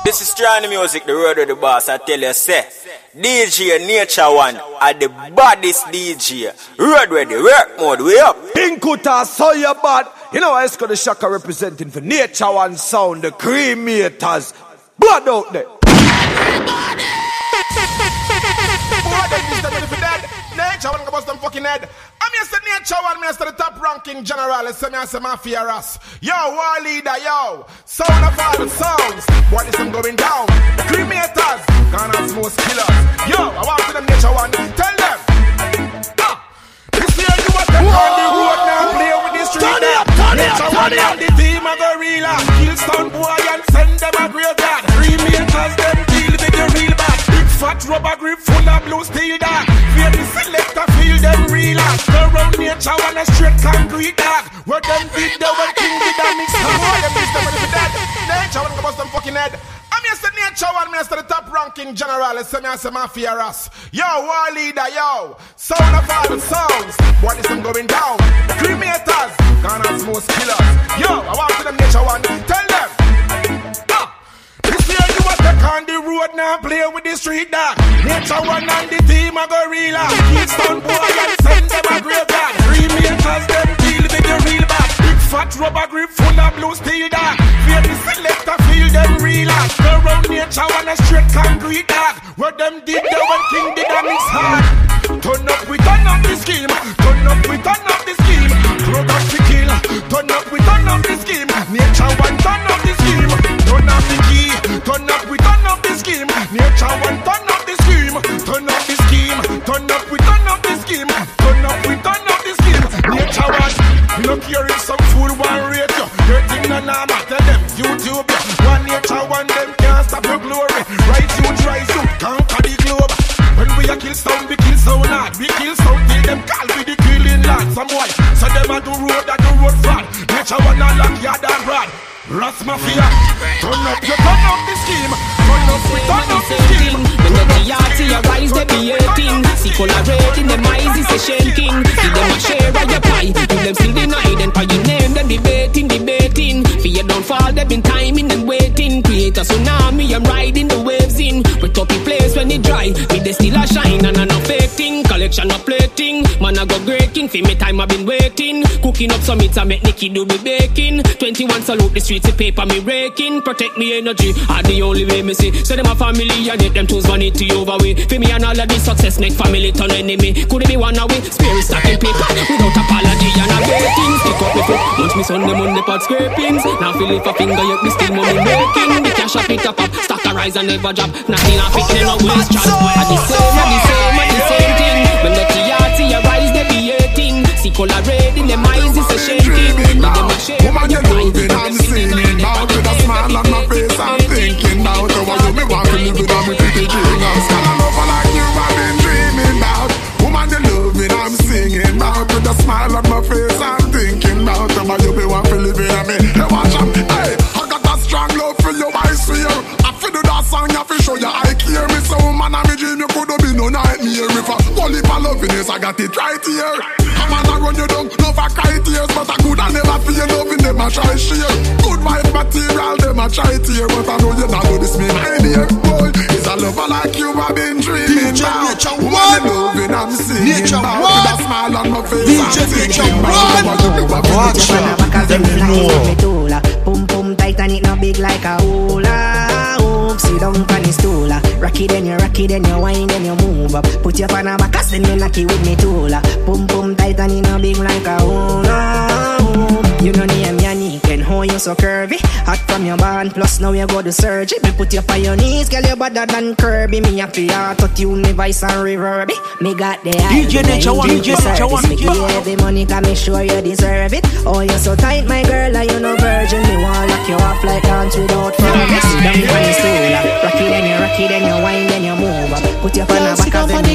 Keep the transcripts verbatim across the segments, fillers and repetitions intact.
This is Strand Music, the road of the boss. I tell you, say, D J Nature One are the baddest D J. Road ready, work mode, we up. Pinkuta, so you bad. You know, Esco the Shaka representing for Nature One sound, the cremators. Blood out there. Everybody! Boy, they used to be for dead. Nature One go bust them fucking head. I'm here to Nature One, me to the top ranking general. It's me as a mafia ras. Yo, war leader, yo. Sound of all the sounds. What is them going down? Cremators, Ghana's most killers. Yo, I want to them Nature One. Tell them. Ah, this year you was them on the road now. Play with the street. Turn it up, turn it up, turn it up. The team a gorilla. Kill boy and send them a graveyard. Cremators, them deal with the real bad. Big fat rubber grip full of blue steel dog. Fear the selector feel them real ass. Go round Nature One a straight concrete dog. Where them did the one king did a mix. Come on, them miss them when they dead. Nature One go bust them fucking head. I'm here to Nature One, me to the top ranking general. It's me as a mafia ras. Yo, war leader, yo. Sound of all the sounds. What is them going down? Cremators, Ghana's most killers. Yo, I want to them Nature One. Tell them. Ah, this year you was take on the road now, play with the street dog. Nature One and the team a gorilla. Keystone boy and send them a graveyard. Cremators, them deal with the real bad. Big fat rubber grip full of blue steel dog. Fear the selector feel them real ass. Go round Nature One a straight concrete dog. Where them did the one king did a mix hard. Turn up, we turn up the scheme. Turn up, we turn up the scheme. Program to kill. Turn up, we turn up the scheme. Nature One turn up the scheme. Turn up the key. Turn up, we turn up the scheme. Nature One turn up the scheme. Turn up the scheme. Turn up, we turn up the scheme. Turn up, we turn up the scheme. Nature One. Look here if some fool want rate you. Your thing no normal. Tell them YouTube. One Nature One them can't stop your glory. Rise you, rise you, conquer the globe. When we a kill sound, we kill sound hard. We kill sound till them call we the killing land. Some boy, so them a do road, a do road fraud. Nature One a lock yard and rod. Ras Mafia, turn up, you turn up the scheme. Turn up, we turn up the scheme. When the G R T arise, they be hating. See colorating, them eyes is a shaking. See them a share of your pie. Do them still deny, then for your name, them debating, debating. Fear don't fall, they been timing and waiting. Create a tsunami, I'm riding the waves in. We top the place when it dry. Me they still a shine and I no fake thing. Collection of plating, man I go breaking. For me time I been waiting. Cooking up some meat I make Nicky do the baking. twenty-one salute the streets of paper me raking. Protect me energy, are the only way me see. So them a family and yet them choose vanity over way. For me and all of this success make family turn enemy. Could it be one away? Spirit stacking paper without apology and a waiting. Stick up me foot, once me son them on the pot scrapings. Now feel if a finger yet me still money making. The cash up it up up, stock a rise and never drop. Nothing off it, they no waste chat. Are the same, are the same, are the same thing. When the T R T arise, they be hating. See color red in them eyes, it's a shaking. Woman, you're moving, I'm singing out with a smile on my face. I'm thinking about how you me want to live with a pretty dream. I'm standing over like you, I've been dreaming about. Woman, you're loving, I'm singing out with a smile on my face. I'm thinking about how you me want to live with me. Hey, watch out, hey, I got a strong love for you, I swear. I feel do that song, I feel show you I care me. So woman, I'm a dream, you could have been no nightmare. If I only for loving this, I got it right here. I'm gonna run you down, no for cry tears, but I could have never feel loving them, I try share. Good vibe material, them I try tear, but I know you not do this, me my dear. Boy, it's a lover like you, I've been dreaming about. Nature One, loving, I'm singing Nature about. One. With a smile on my face, D J I'm thinking Nature about. Watch out, them know. Pum pum tight and it not big like a hula hoop. Sit down on the stool. Rocky then you rocky then you wine then you move up. Put your pan a back cause then you knocky with me tool. Pum pum tight and it not big like a hula hoop. You know name Yannick and how you so curvy. Hot from your band plus now you go to surgery. Me put you on your knees, girl you better than Kirby. Me have to auto-tune me voice and reverb it. Me got the D J Nature One, D J Nature One. Me give you every money cause me sure you deserve it. Oh you so tight my girl and you no virgin. Me want lock you off like dance without furnace. Down on the stool. Rocky then you rocky then you wine then you move up. Put your pan a back of them.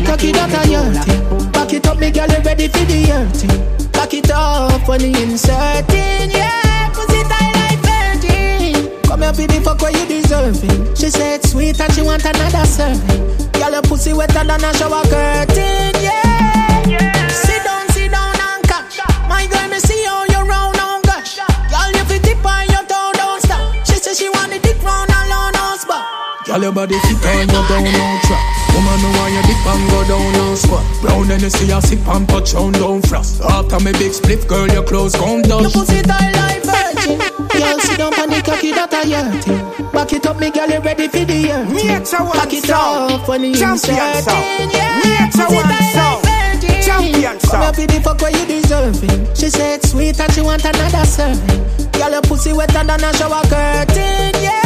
Back it up, me girl, you ready for the earthing. Back it up when you inserting, yeah. Pussy tight like virgin. Come here, baby, fuck what you deserving. She said sweet and she want another serving. Girl, your pussy wetter than a shower curtain, yeah. yeah. Sit down, sit down and catch. My girl, me see how you round and gush. Girl, you fit dip on your toe, don't stop. She said she want the dick round and long house, but Girl, your body fit on you down on track. Woman, know why you dip and go down on squat. Brown and you see a sip and touch on down frost. After me big split, girl, your clothes come down. You pussy tight like virgin. Girl, sit down on the cocky that I hurt you. Back it up, me girl, you ready for the hurt. Back it up when you insert it. Yeah, pussy tight like virgin. Champion song. Come up with the fuck where you deserving. She said sweet and she want another serving. Girl, your pussy wetter than a shower curtain. Yeah.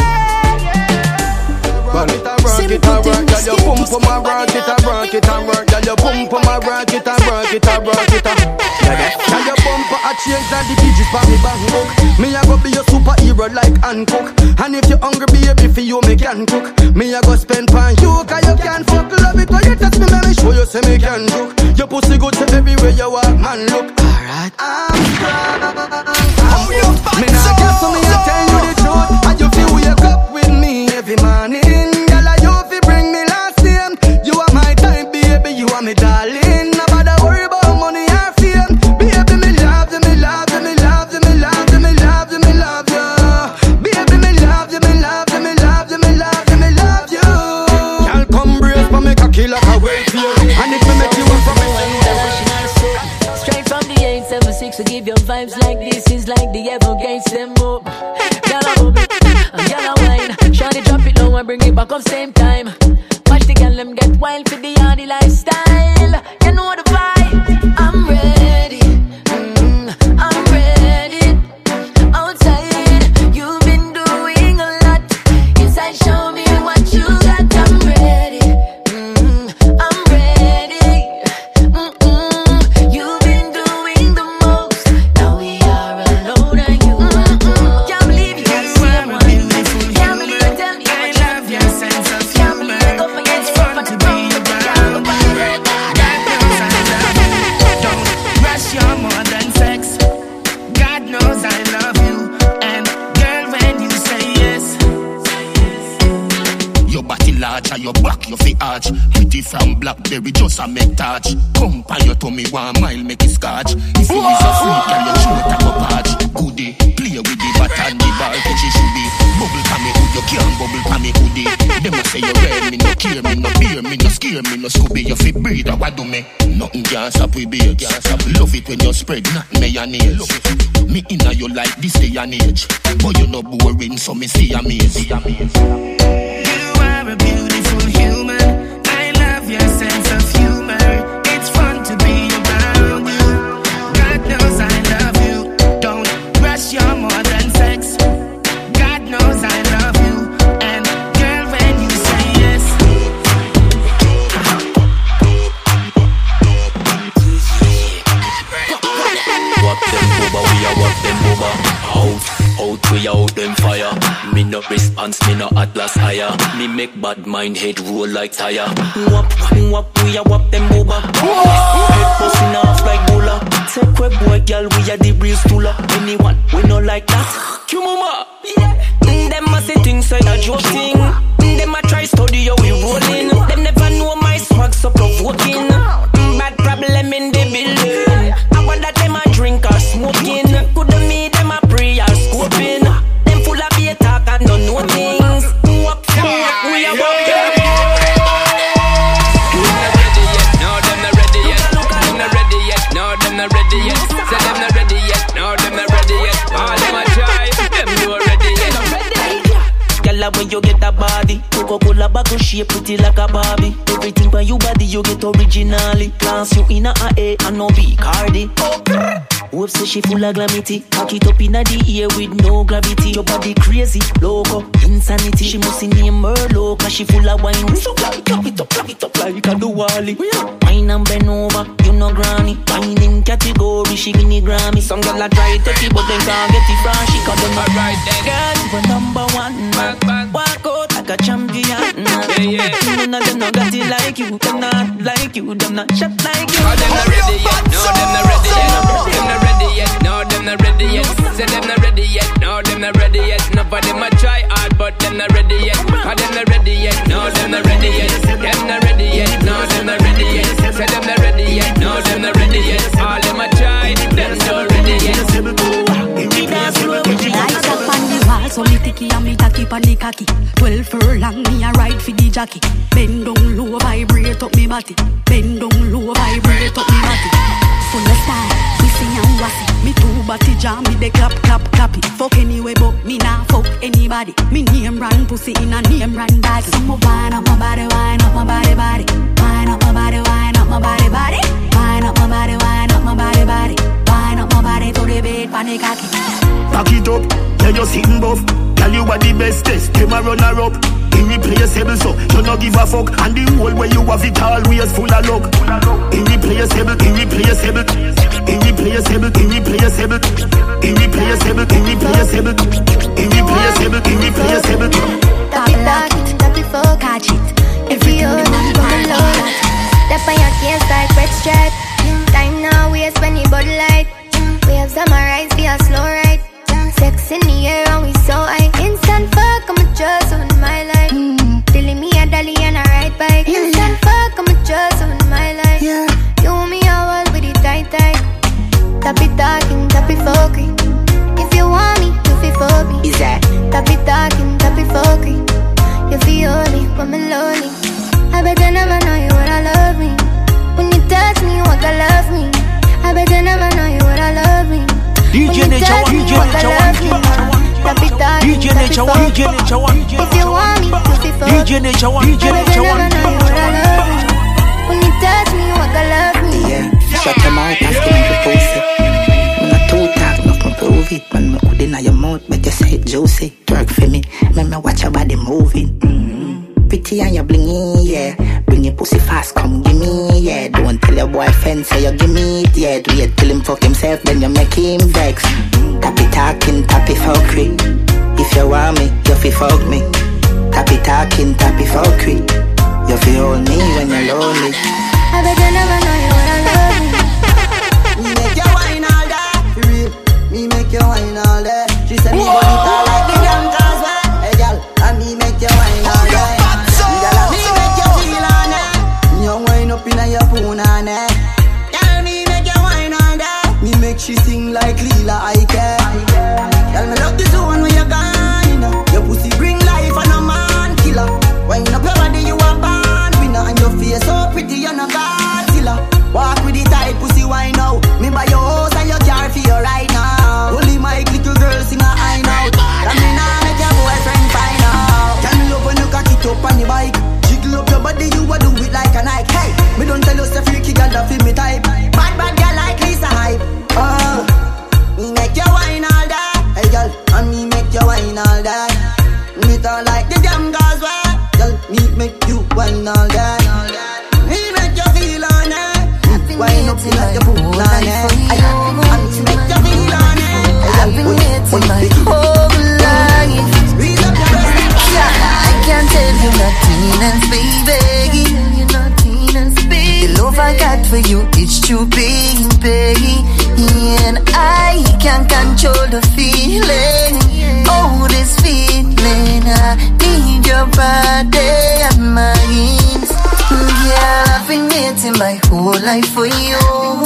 Work it and work it and work, girl, you pump for my work it and work it and work, girl, you pump for my work it and work it and work it and. Girl, you pump for a change like the digits for me bank book. Me a go be your superhero like Hancock. And if you hungry, baby, for you me can cook. Me a go spend pan you, cause you can fuck. Love it when you touch me, let me show you say me can joke. Your pussy good to everywhere you walk, man, look. Alright, I'm strong. Oh, you fat me not get to me, I tell you the truth. And you feel wake up with me every morning. Girl, you fi bring me last name. You are my time, baby, you are me darling. No bother worry about money or fame. Baby, me love you, me love you, me love you, me love you, me love you, me love you. Baby, me love you, me love you, me love you, me love you, me love you. Girl, come brace for me cocky like a wait for you. And if me make you up from me, straight from the eight seven six, we give you vibes like this is like the ever gates them up. Girl, I hope it, girl, I wine. Shawty drop it low and bring it back up same time. Watch the girl them get wild for the yardy lifestyle. You know the vibe. I'm ready. Mm, I'm ready. Outside, you've been doing a lot. Inside, show me what you got. I'm ready. Mm, I'm ready. Mm-mm. You've been doing the most. Now we are alone and you. Mm-mm. Can't believe you can see one. Can't believe you tell me I love your sense of humor. It's fun to be around. God knows I love you. Don't rush, you're more than sex. God knows I love you. And girl, when you say yes, your body large and your back your fi arch. Pretty from Blackberry just a make touch. Come by your tummy one mile make it scotch. If you is a freak and you show it a go patch. Goodie, play with the bat and the ball catch it should be. Bubble pa me hood, you can't bubble pa me hoodie. Them a say you red, me no care, me no beer, me no scare, me no Scooby. You fi breathe, what do me? Nothing can stop we be, can't stop. Love it when you spread, not mayonnaise. Me inna you like this day and age. But you no boring, so me see amaze. you are a beautiful human. I love your sense of humor. It's fun to be around you. God knows I love you. Don't rush, you're more than sex. God knows I love you. And girl, when you say yes, walk them booba, we a walk them booba. Out, out, we out them fire. Me no response, me no atlas higher. Me make bad mind head roll like tire. Wap, wap, we a wap them booba. Head busting off like bowler. Take a boy, girl, we a the real stooler. Anyone, we no like that. Kumuma, yeah. Them a say things like a joke thing. Them a try study how we rolling. Them never know my swag so provoking. Bad problem in the building. I want that them a drink or smoking. Coulda me them a pray or scoping. Them full of beer talk and don't know things. Walk, walk, we a walk them. No, them not ready yet. Them not ready yet. No, them not ready yet. Say them not ready yet. No, them not ready yet. All them a try. Them not ready yet. Girl, when you get a body, Coca-Cola bottle shape pretty like a Barbie. Everything by you body you get originally. Class you in a A and no B Cardi. Hope say she full of glamity. Cock it up in a the ear with no gravity. Your body crazy, loco, insanity. She must name her low, cause she full of wine. So clap it up, it up, clap it up like a Duwali. Wine and bend over, you know granny. Wine in category, she give me Grammy. Some girl a try take it, but them can't get it from. She call them alright then. Girl, you a number one. Back, back. Walk out like a champion. Yeah, yeah. None of them not got it like you. Them not like you, them not shot like you. Oh, them not ready yet. No, them not ready yet. Them not ready yet. No, them not ready yet. Say them not ready yet. No, them not ready yet. None of them a try hard, but them not ready yet. Oh, them not ready yet. No, them not ready yet. Them not ready yet. No, them not ready yet. Say them not ready yet. No, them not ready yet. All them a try, them not ready yet. Lights up on the wall, so me ticky and me tacky pa on the cocky. Twelve furlong, me a ride for the jockey. Bend down low, vibrate up me body. Bend down low, vibrate up me body. Full of style, me sing and wassy. Me two body jam, me de clap, clap, clap it. Fuck anyway, but me nah fuck anybody. Me name brand pussy in a name brand bag. So me wind up my body, wind up my body, body. Wind up my body, wind up my body, body. Wind up my body, wind up my body, body. Wind up my body to the bed, panic cocky. Back it up, tell you sitting buff. Tell you what the best test, them a run her up. Irreplaceable so, you no give a fuck. And the whole way you have it always full of luck. Irreplaceable, irreplaceable. Irreplaceable, irreplaceable. Irreplaceable, irreplaceable. Irreplaceable, irreplaceable. Tap it, lock it, tap it, fuck, catch it. If you own it, come along. That by your case like red stripe. Time now, we spend the body light. We have summarized via slow ride. Sex in the air and we so high. Instant fuck, I'm a just on my life. Mm. Telling me a dolly and a ride bike. Yeah, instant yeah. fuck, I'm a just on my life. Yeah. You and me a wall with it tight tight. Tap it talking, tap it fucking. If you want me, you feel for me. Is that? Tap it talking, tap it fucking. You feel me when I'm lonely. I bet you never know you would I love me. When you touch me, you want to love me. I bet you never know you would I love me. D J Nature One, D J Nature One, D J Nature One, D J Nature One. If you want me, you feel for me. D J Nature One, D J Nature One. When you touch me, you want to love me. Yeah, shut your mouth and skin the pussy. I'm not too talk, nothing prove it. When me hood in your mouth, but you say it juicy. Twerk for me, make me watch your body moving. Mm-hmm. Pretty and you blingy, yeah. Bring your pussy fast, come give me, yeah. Don't tell your boyfriend, say you give me it, yeah. Do you tell him fuck himself, then you make him vex. Tap it talking, tap it fuckery. If you want me, you fi fuck me. Tap it talking, tap it fuckery. You fi hold me when you're lonely. I bet you never know you wanna love me. Me make you wine all day, for real. Me make you wine all day. She said me body tall like the damn causeway. Hey girl, and me make you wine all day. Me make you feel on it. You wine up inna your punani. Girl, me make you wine all day. Me make she sing like Lila I care. Girl, me love the zone where you gone. Your pussy bring life and a man killer. Wine up your body, you a band winner. And your face so pretty, you're no Godzilla. Walk with the tight pussy wine now. Me buy your house and your car for you right now. Only my little girl sing a high note. And me nah make your boyfriend find out. Can me love when you cock it up on the bike. Jiggle up your body, you a do it like a Nike. Hey, me don't tell you say freaky girl that feel me type. Bad bad girl like Lisa Hype. Oh, me make you wine all day. Hey girl, and me make you wine all day. Me don't like the damn girls way. Girl, me make you wine all day. Me make you feel on it. Wine up like your pool on it. And me make you feel on it. I've been waiting my whole life. Read up your breast. I can't tell you nothing else, baby. The love I got for you is true, baby. And I can't control the feeling. Oh, this feeling. I need your body and mine. Yeah, I've been waiting my whole life for you.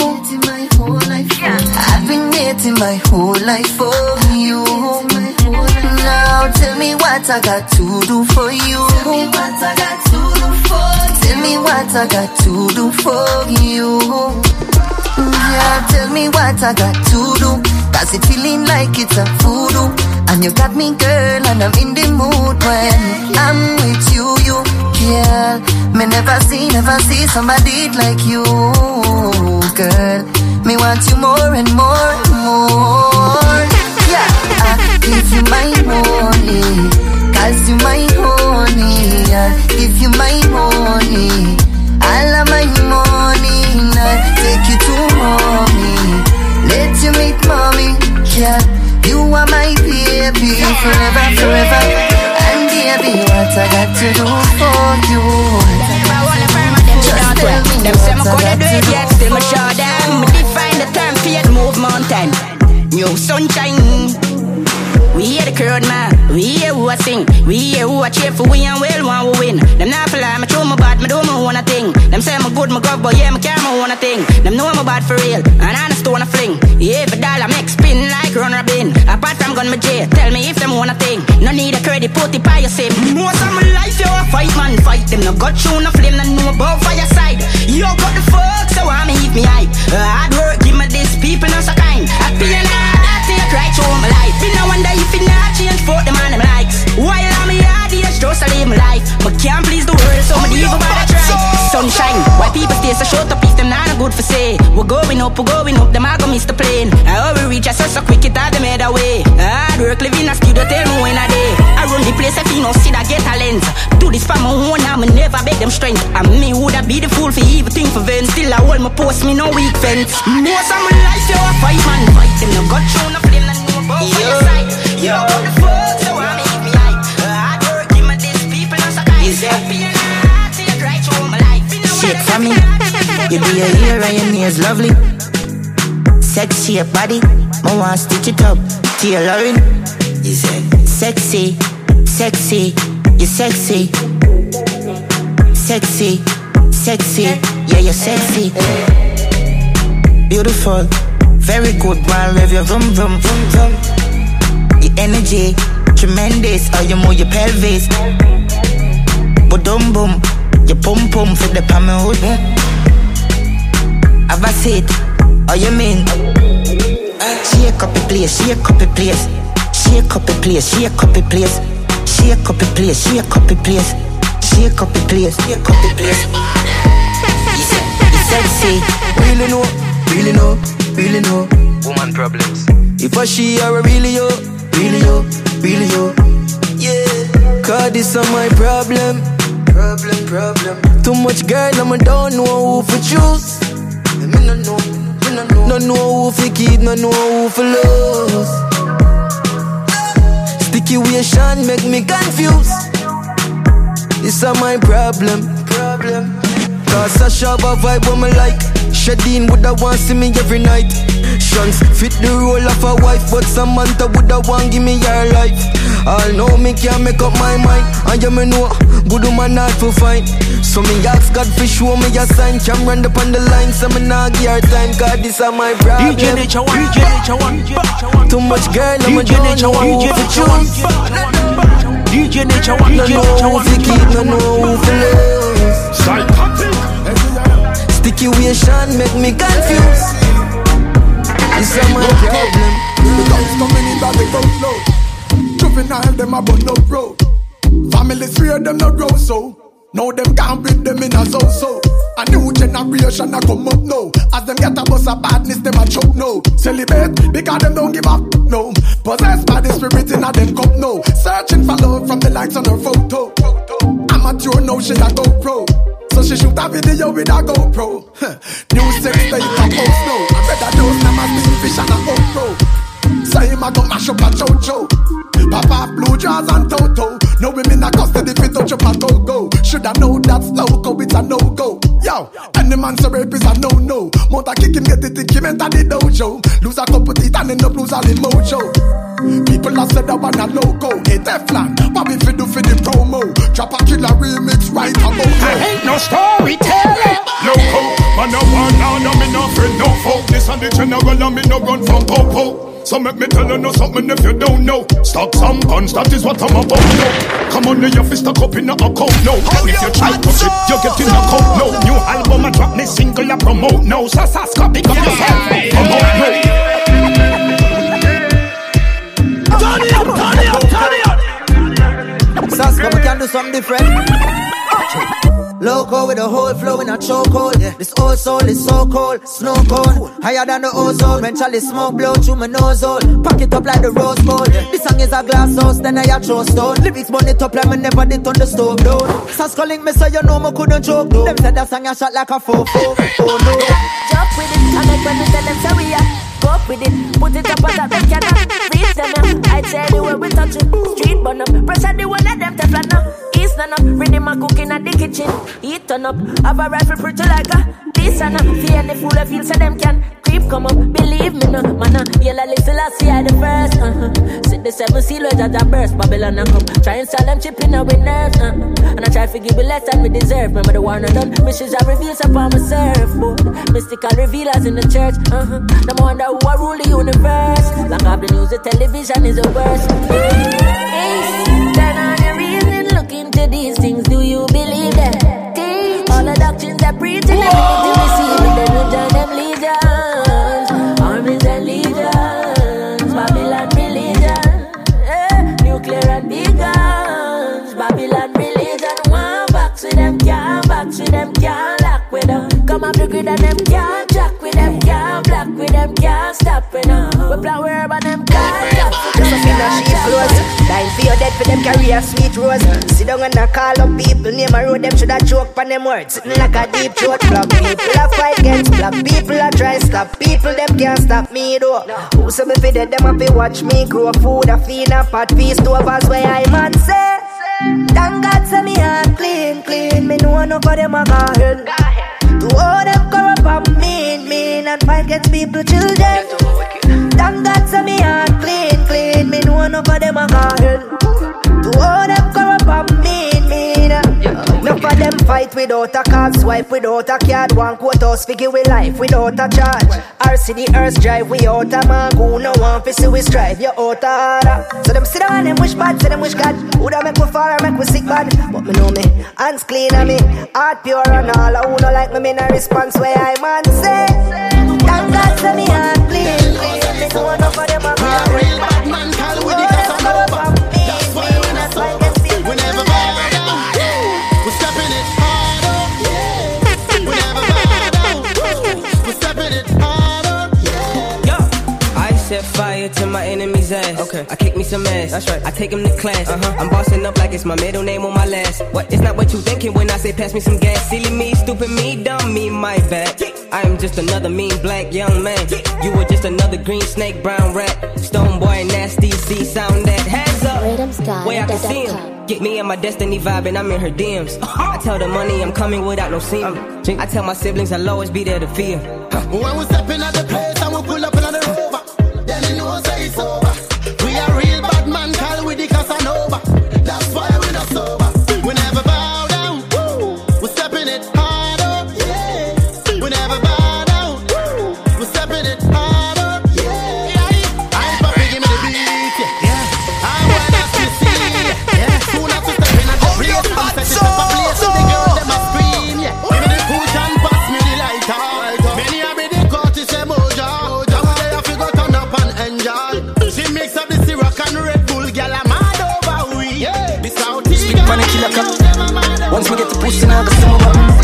I've been waiting my whole life for you. Now tell me what I got to do for you. Tell me what I got to do for you. Tell me what I got to do for you. Yeah, tell me what I got to do. Cause it feeling like it's a voodoo. And you got me, girl, and I'm in the mood when I'm with you, you, girl. Me never see, never see somebody like you, girl. Me want you more and more and more. Yeah, I give you my money, cause you my honey. I give you my money, all of my money. I take you to mommy, let you meet mommy. Yeah, you are my baby forever, forever. And baby, what I got to do for you? Just tell me them say me coulda do it yet, still me show them. Me define the term, move mountain, new sunshine. We hear the crowd man, We hear who I sing, we hear who I cheer for. We and well one we win. Them not for lie, me throw my bad, me do my own a thing. Them say me good, me gov, but yeah, me care my own a thing. Them know I'm bad for real, and I stone a fling. Yeah, for dollar make spin like run a bin. Apart from gun me jail, tell me if them want a thing. No need a credit, put it by your sim. Most of my life you a fight man, fight them. No got you, no flame, no know about fire side. Yo got the fuck, so I me eat me hype. Uh, hard work, give me this, people not so kind. I feel an I take right through my life. Me no wonder if it not change for them and them likes. While I'm here, just to live my life. But can't please the world, so me even bother try. Sunshine, why people stay so short up if them not good for say. We're going up, we're going up, them I go miss the plane. I how we reach us so, so quick it all them head away. Hard work, living a studio, tell me when I day. I run the place if you know see that get talent. Do this for my own, I'm never beg them strength. And me would I be the fool for evil thing for vent. Still I hold my post, me no weak fence. Most of my life you a fight man, fight them. No got you, no flame, no know about for your side. You know what the fuck, so I make me hype. Hard work, give me this, people not so kind. Happy and I take right through my life. Shit for me, you do your hair and your nails lovely. Sexy your body, I want stitch it up. Tailoring, you said sexy, sexy, you sexy, sexy, sexy, yeah you're sexy. Beautiful, very good, one rev your vroom vroom vroom vroom. Your energy, tremendous, how you move your pelvis. But dum boom, your pum pum for the palm hood. Have a seat, how you mean? Shake up the place, shake up the place. Shake up the place, shake up the place. Shake up the place, shake up the place. Shake up the place, shake up the place. You sexy. Really know, really know, really know. Woman problems. If I she are really yo, really yo, really yo. Yeah. Cause this are my problem. Problem, problem. Too much girl, I'm don't know who for choose. Me no know, me no know. No know who for keep, no know who for lose. Sticky situation make me confused. This are my problem. Problem. Cause I shop a vibe with me like. Shadeen woulda want see me every night. Shans fit the role of a wife, but Samantha woulda want give me your life. All know me can't make up my mind, and you me know good woman not for fine. So me ask God for show me a sign. Can run up on the line, so me not give her time. Cause this are my problem. D J Nature One, D J Nature One. Too much girl, I'm a don't know who to choose. D J Nature One, D J Nature One. No know who to keep, no know who to lose. Psychotic. Situation make me confused. This is my problem. The guys coming in that they go slow. Juvenile them about no road. Families fear them no grow so. Now them can't bring them in a so-so. A new generation a come up now. As them get a bus of badness, them a choke no. Celebrate because them don't give up no. Possessed by the spirit in a them cup no. Searching for love from the likes on her photo. Amateur now she a go pro. So she shoot a video with a GoPro. New sex tape a post no. I bet that those them a big fish and a GoPro. Say him a go mash up a chocho. Papa blue jaws and Toto. No women a custody fit touch up a go-go. Shoulda know that's loco, it's a no-go. Yo, any man so rape is a no-no. Mount kick him, get it, think him enter the dojo. Lose a couple teeth and end up lose all the mojo. People have said that one a loco. Hey Teflon, what we fi do for the promo? Drop a killer remix right about now. I ain't no storyteller. Loco, man no one now, no me no friend, no folk. This and the general and me no run from popo. So make me tell you know something if you don't know. Stock some guns, that is what I'm about now. Come on, your fist stuck up in a account now. And if you try to touch it, you get in a coat now. New album, I drop me single, I promote now. So Saska, pick up yourself, come on now. Turn it up, turn it up, turn it up. Saska, we can do something different. Loco with a whole flow in a chokehold. Yeah. This old soul is so cold, snow cold. Higher than the ozone, when Charlie smoke blow through my nose hole. Pack it up like the rose bowl. Yeah. This song is a glass house, then I a throw stone. Lyrics burn it up like me never did on the stove down. Saska link me so you know me couldn't joke though. Them said that song a shot like a four four. Oh no. Jump with it, I make when we tell them so we are. Go up with it, put it up on that them cannot reach them now. I tell you where we touch it, street burn up. Pressure the one of them teflon now. East none up, ready my cooking at the kitchen. Eat turn up, have a rifle pretty like a this and up. Fear any fool I feel so them can creep come up. Believe me no, man, uh, yellow little I see I the first. Uh-huh. the seven seal where Jaja burst. Babylon and come. Try and sell them chip in our nerves. Uh. And I try to give you less than we deserve. Remember the war not done. Missions are revealed upon my surfboard. Mystical revealers in the church. Uh-huh. No wonder who I rule the universe. Long up the news, the television is the worst. Hey, turn on your reason, look into these things. Do you believe that? Teach all the doctrines that preach and everything to receive. And then you join them legions, armies and legions, Babylon religion, eh, nuclear and big guns, Babylon religion. One box with them, can't box with them, can't lock with them. Come up the grid and them can't jack with them, can't block with them, can't stop with them. We plan where about them can't stop with them. She close, dying for your dead for them career sweet rose. Sit down and I call up people, name a road, them should have choke on them words. Sitting like a deep throat, black people a fight against black people a try stop people, them can't stop me though. Who say me fi dead, them a fi watch me grow food, a feed a pot, feast overs where I man say. Thank God say me heart clean, clean, me know no for them a go hell. To all them corrupt and mean, mean and fight against people, children. Thank God say me heart clean, clean, me know no for them a go hell. To all them corrupt and mean, mean. None for them fight without a card, swipe without a card. One quote us figure with life without a charge. R C the earth drive without a man. Who no one fi see we strive, you out a order. So them sit down and wish bad, say them wish God. Who da make we far, make we sick bad. But me know me, hands clean and me heart pure and all. Who no like me, me no response where I man say. Thank God say me heart clean, clean. Me know enough of them a go real bad man call with the Casanova. That's why when I fight against people, we never bow down. We stepping it harder. We never bow down. We stepping it harder. Yo, I set fire to my enemy's ass. Okay, I kick me some ass. That's right. I take him to class. Uh-huh. I'm bossing up like it's my middle name on my last. What? It's not what you thinking when I say pass me some gas. Silly me, stupid me, dumb me, my bad. I am just another mean black young man. You were just another green snake, brown rat. Stone boy, nasty, see sound that hands up. Way I can see him. Get me and my destiny vibing, I'm in her D Ms. I tell the money I'm coming without no seam. I tell my siblings I'll always be there to fear. When we stepping at the place and we pull up in the rover, then you know say it's over. We are real bad man, call with the Casanova. That's why we not sober. We never bow down. We stepping it harder. Yeah. We never bow down. We stepping it harder. Yeah. I'm Papi, give me the beat. Yeah. I want us to see. Yeah. Soon as we step in at the place, I'm setting up a place so the girl them a scream. Yeah. Give me the push and pass me the lighter. Many are be the Curtis emoja. Just say I figure turn up and enjoy. She mix up the syrup and Red Bull, girl I'm mad over we. Yeah. The Southie girl. Once we get the pussy now, the summer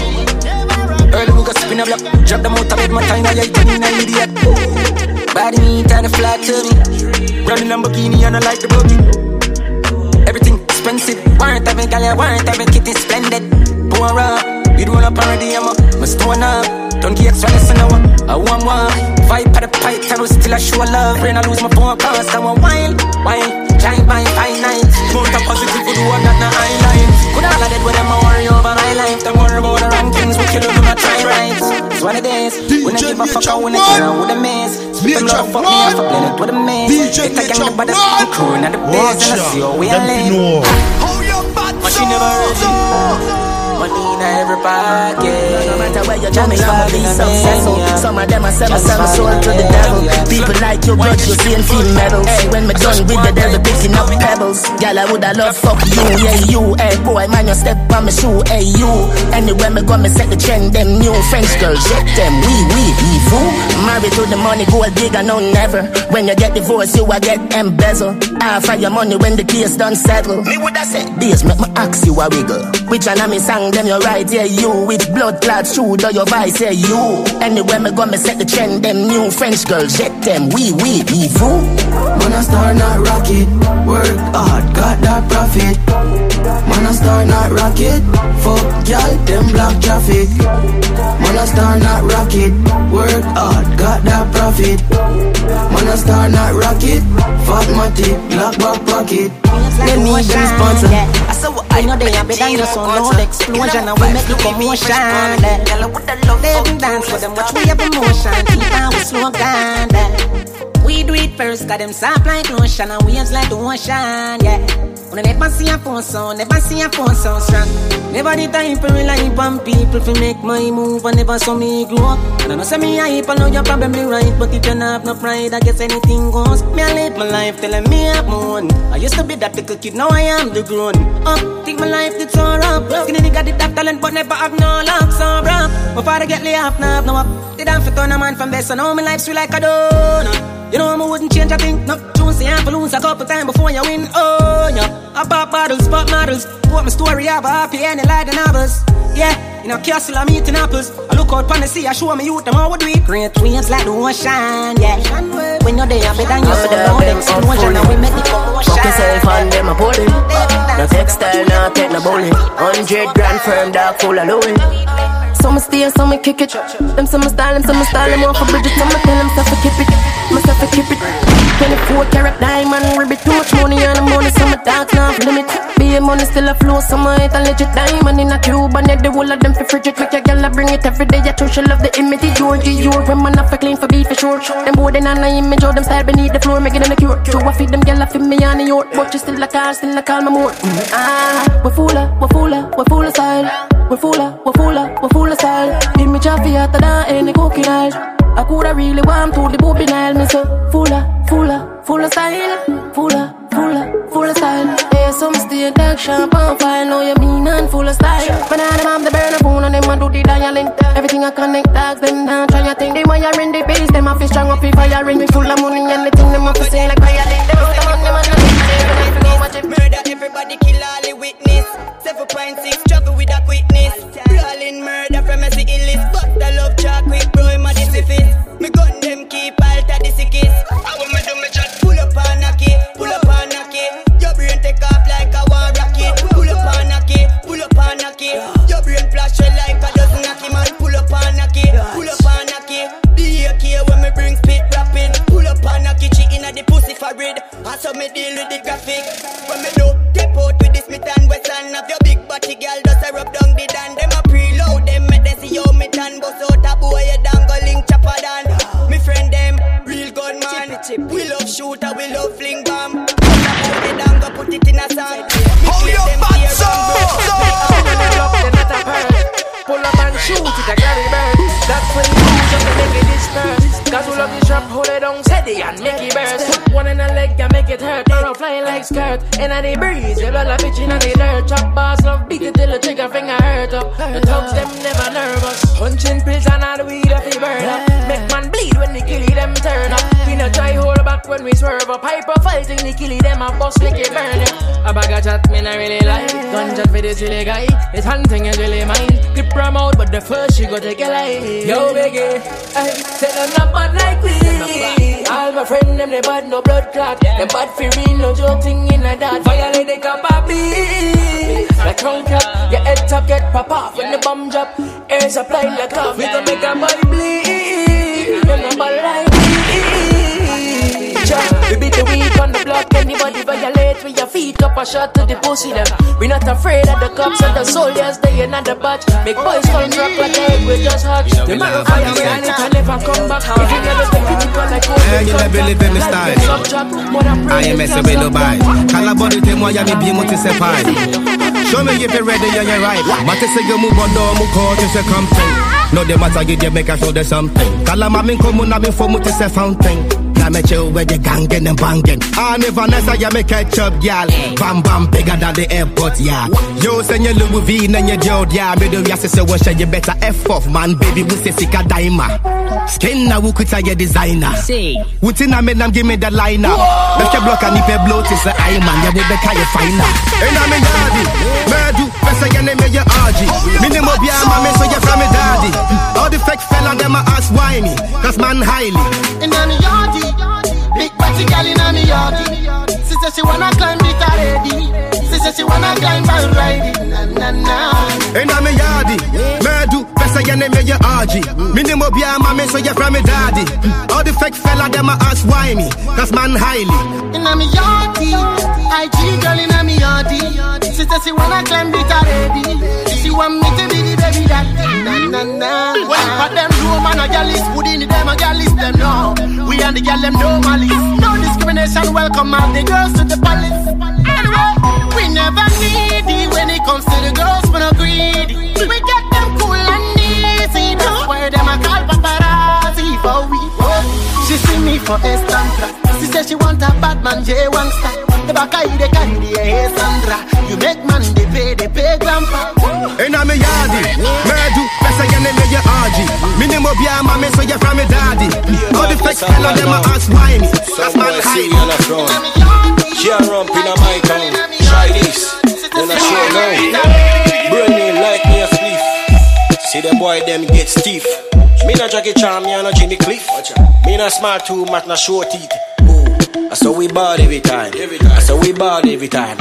back. Early we got spin a block. Drop them out of bed, my time I ain't turning an idiot. Body neat and a flat to me. Running Lamborghini and I like the buggy. Everything expensive. Warrant of it, gal, warrant of it, kitty splendid. Pour up, we roll up already, I'm up. My stone up, don't get extra less an hour. I want one, vibe at the pipe, I was still a show love. Brain I lose my phone, cause I want wine, wine. Giant by five nights. Mount a positive for the one that na highlight. Could all of that with them a worry over my life. Don't worry about the rankings, we kill them, I try right. It's what it is. When I give a fuck, I wanna get around with a mess. Speak them love, fuck me, I fuck blend it with a mess. They take a but it's the crew, not the best. And I see how we are late. Machine never ready. Money in every pocket. No matter where you're jamming, I'ma be successful. Some of them are seven, seven soul to the devil. People like you, but you see and feel medals. Hey, when me done with the devil, picking up pebbles. Girl, I woulda love fuck you, yeah you. Hey boy, man, you step on my shoe, hey you. Anywhere me go, me set the trend. Them new French girls, jet them, we we we fool. Married to the money, gold digger, no never. When you get divorced, you a get embezzle. Half of your money when the case done settle. Me woulda said this, make me ask you a wiggle. Which one of me song them you right, yeah you. Which blood clot shoe do your vice, yeah you. Anywhere me go, me set the trend. Them new French girls, jet them, we we we fool. Man a star not rocket, work hard, got that profit. Man a star not rocket, fuck y'all, them block traffic. Man a star not rocket, work hard, got that profit. Man a star not rocket, fat matic, black back pocket. Let me be sponsor. I saw what I know they have been done, so no explosion, and we make the commotion. They even dance for them, watch we have emotion, keep on we slow down. we do it first, got them soft like lotion and waves like the ocean, yeah. When I never see a phone sound, never see a phone sound strong. Never the time for rely on people to make my move and never saw me grow up. And I know say me hype, I know you're probably right, but if you don't have no pride, I guess anything goes. Me I live my life telling me I'm on. I used to be that little kid, now I am the grown up. Think my life did so rough. Skinny nigga did have talent, but never have no luck, so rough. My father get laid off, now no up. Did I fit on a man from best, so now my life's sweet like a donut. You know I wouldn't change a thing. No, June say I'm for lose a couple times before you win. Oh, yeah. I pop bottles, pop models. Quote my story, I have a happy ending like the novels. Yeah, in a castle I'm eating apples. I look out on the sea, I show me youth, them all would do it. Great waves like the ocean, yeah. When you're there, better than you, so know the explosion. And we make it commotion. Fuck yourself and them a bully. No textile, no take no bully. Hundred grand firm, dog full of Louis. So me stay, so me kick it. Them some style, them some style, them off for Bridget. So me tell them stuff to keep it, myself to keep it. Twenty-four karat diamond, ribbit. Too much money on the money, so my dogs not limit. Be a money still a flow, so my hit a legit diamond in a cube. And yet the whole of them for frigid. Make your girl bring it every day. I true she love the image, Georgie. You're when man not for clean for beat for sure. Them board in on the image, or them style beneath the floor, making them a cure. True, I feed them girl, I feed me on the yacht. But you still a car, still a call me more. Mm-hmm. Ah, we fool her, we fool her, we fool her style. We fool her, we fool her, we fool her style. Give me chaffee hotter than any cookie oil. I coulda really want to the booby Nile. Me so fuller, fuller, fuller style. Fuller, fuller, fuller style. Yeah, some stay dark, sharp and file. Now you mean and fuller style. Banana mom, the burner phone and them a do the dialing. Everything I connect dogs, them down try your thing. They wire in the base, them a fish strong up if fire ring. Me full of money and the thing them a fi sing like violin. Them out the man, them a not think. Murder, everybody kill all the witness. Seven point six, travel with a quickness. Brawling murder from a city list. But the love chalk quick, bro, him a disifis. Me gun them keep alter the sickest. I want me do me chat. Pull up and knock it, pull up and knock it. Your brain take off like a war rocket. Pull up and knock it, pull up and knock it. Your brain flash red like a dozen knock it, man. Pull up and knock it, pull up and knock it. The A K when me bring spit rapid. Pull up and knock it, chicken at the pussy for red. And so me deal with the graphic. When me do, step out with this Smith and Wesson. Have your big body girl does a rub down the dan. Them a preload, them make them see how me tan. Bust out a boy, you down go link chopper dan. Me friend them, real gunman. We love shooter, we love fling bomb. Put it down, go put it in a song. Hold your butts pull up and shoot it, I got it burn. That's when you use up to make it disperse. Cause we love the shop, hold it down, steady and make it burst. Put one in the leg and make it hurt. Now flying like skirt. And at the breeze, the blood of bitchin' and the dirt. Chop bars, love beat it till the trigger finger hurt up. The thugs, them never nervous. Punching pills and all the weed off the burn up. Make man bleed when the killie them turn up. We no try hold back when we swerve up. Hyper fighting the killie them a bust make it burn up. A bag of chat, me not really like. Gun chat for the silly guy. It's hunting is really mine. Clip her out, but the first she go take a life. Yo, Biggie, I say them not bad like we. All my friends, them they bad, no blood clot. Them bad for real, no joke thing in a that. Violate they come baby. Like trunk cap, your head top get pop off when the bomb drop. Air supply like off, we gon' make a body bleed. Them not bad like we. We beat the weak on the block. Anybody violate with your feet up a shot to the pussy them. We not afraid of the cops and the soldiers. They in the batch. Make boys come drop like egg with just hatch. The man fire and it can never come back. If you never stay critical like hey, you never live in the style. I ain't messing with nobody. Calabody te moya mi bi mo te se pai. Show me if you're ready and you're right. Mate se you move on door, move call to say come thing. No the matter you get make a show there's something. Kalama min come on me for mo te se fountain. I met you with the gangin' and bangin'. I never Vanessa, you make ketchup, y'all. Bam bam, bigger than the airport, yeah. Yo, send your Louis V and your Jod, yeah. Middle ya say what you better F off, man, baby. We say sick a daima. Skin now we could your designer. See, within a man, give me the liner. Left your block and if you blow, it's a eye man. You will be kind of finer. And I'm in yardy, Merdu, best again, they make your R G. Minimum, yeah, my so you're from me daddy. All the fake fella, them a ask why me. Cause man highly. And I'm in yardy. Big body girl in a me yardie. She said she wanna climb it already. She said she wanna climb and ride it. Na na na. And I'm a yardie. Merdu, best I name me your R G. Minimum be a mommy, so you're from me daddy. All the fake fella them a ask why me. Cause man highly. And I'm a yardie. I G girl in a me yardie. She said she wanna climb it already. She want me to be the baby that. Na na na na. Well, for them no man a gal is put in them a gal is them no. We and the gal them no malice. No discrimination. Welcome all the girls to the palace. Anyway, we never needy when it comes to the girls. We not greedy. We get them cool and easy. That's why them a call paparazzi for we. She see me for Estampa. She said she want a bad man, J one star. The back of the carry the hair, Sandra. You make man, they pay, they pay grandpa. And I'm a yardy, Merdu, best again, they make you R G. Minimum, yeah, my so you're from a daddy. All the fake fellow, them are ask why me. That's my high. She a rump in a my town. Try this, then I show now. Burning like me a spliff. See the boy, them get stiff. Me na Jackie Chan, me na Jimmy Cliff. Me na smart too, mat na short teeth. I saw we bad every time. I saw we bad every time.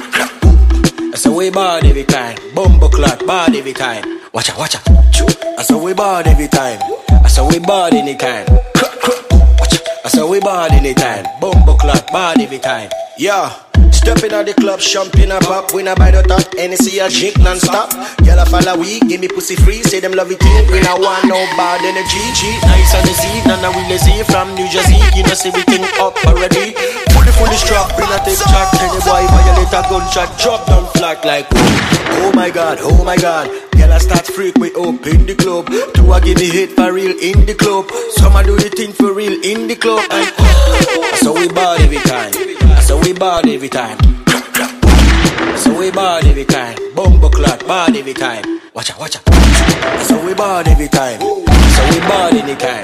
I saw we bad every time. Bumbo clot bad every time. Watcha, watcha. I saw we bad every time. I saw we bad anytime. Watcha. I saw we bad anytime. Bumbo clot bad every time. Yeah. Stepping at the club, champagne a pop. We na buy the top, N C a drink non-stop. Y'all a follow we, give me pussy free. Say them love it too, we na want no bad energy. Cheat, nice on the sea, and now we lazy from New Jersey. You know see everything up already. Fully, fully strap, bring a take chat. Tell the boy violate a gunshot, drop down flat like oh my god, oh my god. Y'all a start freak, we up in the club. Two a give me hit for real in the club. Some a do the thing for real in the club. And so we bad every time. So we bad every time. So we bad every time. Bumbo clot bad every time. Watcha, watcha. So we bad every time. So we bad anytime.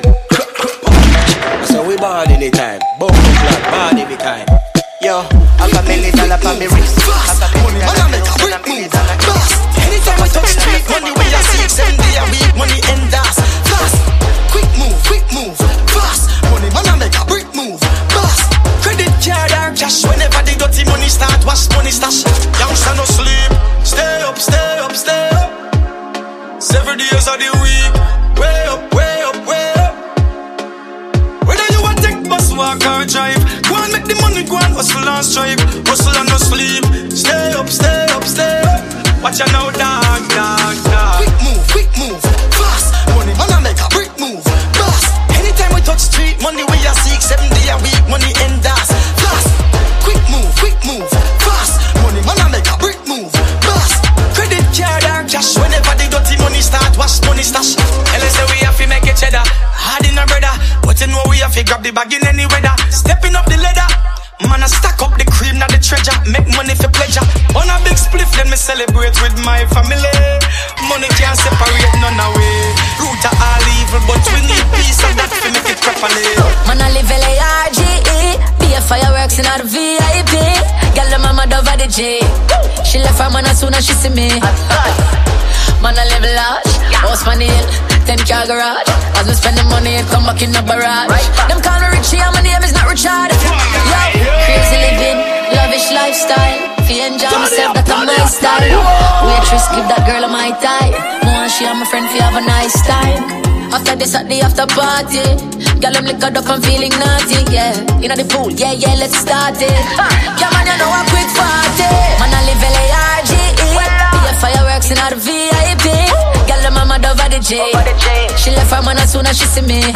So we bad anytime. Bumbo clot bad every time. Yo, I got million dollar for me wrist. I got million dollar for me wrist. Anytime I touch street, money we are six, seven day a week, money end us. Fast, quick move, quick move, fast. Money man I make a brick move, fast. Credit card or cash, whenever the dirty money start, wash money stash. Youngster no sleep, stay up, stay up, stay up. Seven days of the week, way up, way up, way up. Whether you want take bus, walk or drive, go and make the money, go and hustle and strive. Hustle and no sleep, stay up, stay up, stay up. Watch out now, dog, dog, dog. Quick move, quick move, fast. Money man I make a brick move, fast. Anytime we touch street, money we are six, seven day a week, money end us. Fast, quick move, quick move, fast. Money man I make a brick move, fast. Credit card or cash, whenever the dirty money start, wash money stash. L S A we have to make it cheddar, hard in a brother. But you know we have to grab the bag in any weather. Stepping up the ladder. Man, I stack up the cream, not the treasure. Make money for pleasure. On a big spliff, let me celebrate with my family. Money can't separate none away. Root are all evil, but we need peace and that to make it properly. Man, I live L A R G E. Be a fireworks in our V I P. Girl, the mama dove at the J. She left her man as soon as she see me. Man, I live large. House man hill, ten car garage. As me spend the money, it come back in the barrage. Them call me Richie, and my name is not Richard. Yo, crazy living, lavish lifestyle. Fi enjoy myself, that I'm my style. Waitress, give that girl a my type. More and she and my friend fi have a nice time. After this at the after party, girl I'm liquored up and feeling naughty, yeah. Inna the pool, yeah, yeah, let's start it. Yeah man, you know a quick party. Man I live L A R G E. Be a fireworks inna the V I P. Girl the mama dove at the J. She left her man as soon as she see me.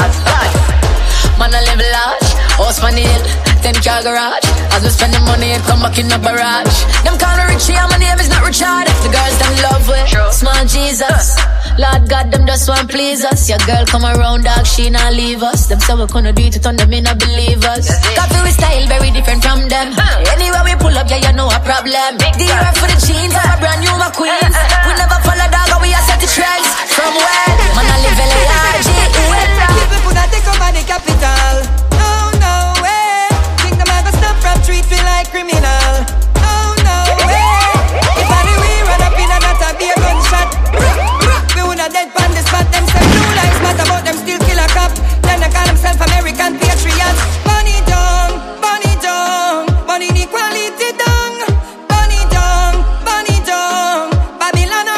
Man I live large, house man hill, ten car garage. As we spend the money, it come back in the barrage. Them call me Richie, and my name is not Richard. The girls them love with small Jesus. Lord God, them just want please us. Your girl come around, dog, she not leave us. Them say we gonna do it, on them in not believe us. Coffee with style very different from them. Anywhere we pull up, yeah, you know a problem. The ear for the jeans, I'm a brand new McQueens. We never follow dog, and we are set the trends. From where? Man, I live L A R G E. People that take over the capital. No, no way. Think them ever stop from treat me like criminal. No, no way. If I do we run up in a that a be a gunshot. We would not dead on the spot. Them say blue lives matter, but them still kill a cop. Then they call themselves American patriots. Bunny down, bunny down, bunny inequality down. Bunny down, bunny down. Babylon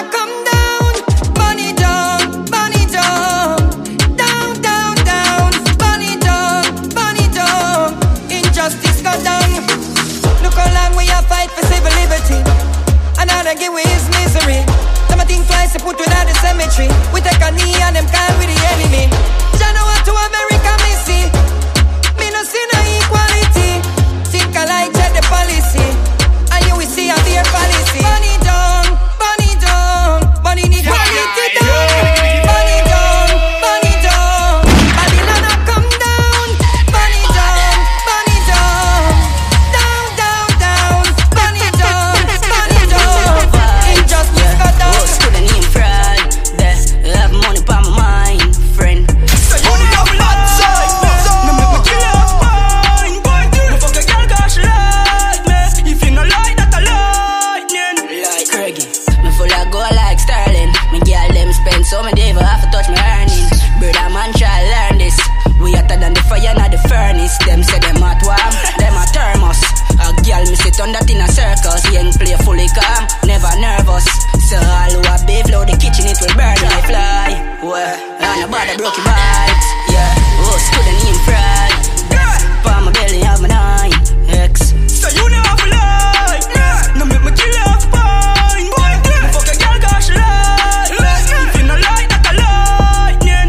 them call with the enemy. Jah know what to America me see. Me no see no equality. Think I like jet the policy. And you will see a beer policy. Bunny down, bunny down, bunny need quality down. Bunny down, bunny down. Babylon a come down. Bunny down, bunny down. Down, down, down. Bunny down, bunny down. Injustice got down. Oh, school and name fraud. There, have money by my mind, friend. So you only have a lot side. No make me kill her fine, boy. No fuck a girl 'cause she like me. If you no like that, I lightning. Like Craigie, me full of gold like Sterling. Me girl them spend so me never have to touch me earning. Brother man try learn this. We hotter than the fire not the furnace. Them say them hot warm, them a thermos. A girl me sit on that in a circus. Young play fully calm, never nervous. So all who a bathe low the kitchen it will burn like fly. Well, and about the broken vibes. Yeah, oh school and name fraud. Palm my belly have my nine X. So you know have a like me. No make me kill her fine, boy. No fuck a girl 'cause she like me. If you no like that, I lightning.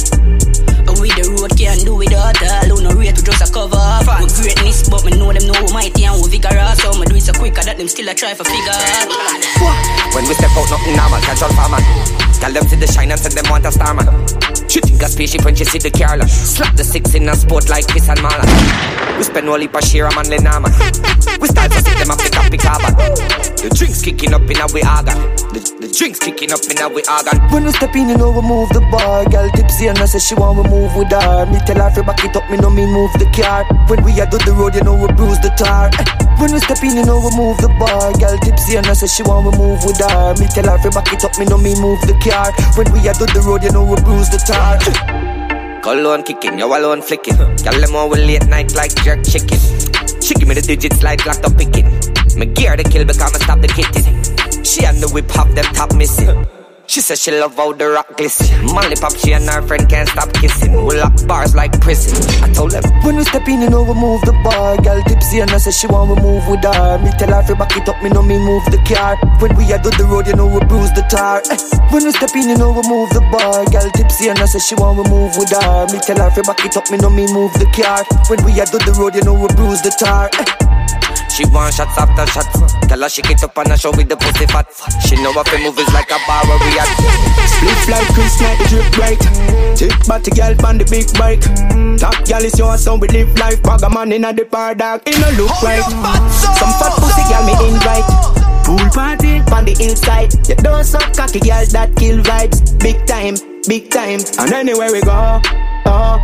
We the road can't do without all. Who no rate we just a cover. We greatness but me know them know who mighty and who vigorous. So me do it so quicker that them still a try for figure out. When we step out, nothing normal, catch on farmer. Tell them see the shine and say them want a star man. She think a spaceship when she see the Carla. Slap the six in a sport like Chris and Marlon. We spend all heap of share a man Lenama. We style to see them up the topic carbon. The drinks kicking up in a we organ. The, the drinks kicking up in a we organ. When we step in, you know we move the bar. Girl tipsy and I say she want we move with her. Me tell her fi back it up, me know me move the car. When we a do the road, you know we bruise the tar. When we step in, you know we move the bar. Girl tipsy and I say she want we move with her. Me tell her fi back it up, me know me move the car. When we a do the road, you know we bruise the tar. Cologne kicking, you alone flicking. Girl them all late night like jerk chicken. She give me the digits like locked up picking. Me gear the kill because me stop the kitty. She and the whip have them top missing. She says she love how the rock glisten. Molly pop, she and her friend can't stop kissing. We lock bars like prison. I told them when we step in, you know we move the bar. Girl tipsy and I say she want we move with her. Me tell her fi back it up, me know me move the car. When we a do the road, you know we bruise the tar. When we step in, you know we move the bar. Girl tipsy and I say she want we move with her. Me tell her fi back it up, me know me move the car. When we a do the road, you know we bruise the tar. She want shots after shots. Tell her she get up and I show with the pussy fat. She know what the move is like a bar where we at. Split like Chris like the drip right. Tip body girl on the big bike. Top girl is your son, we live life. Bag a man in a the bar dark, it no look right. Some fat pussy girl me invite. Pool party on the hillside. You don't suck cocky girl that kill vibes. Big time, big time. And anywhere we go, oh.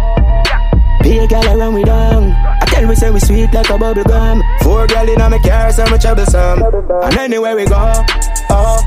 Be a girl around we down. I tell we say we sweet like a bubble gum. Four girl in a me car, so me troublesome. And anywhere we go, oh.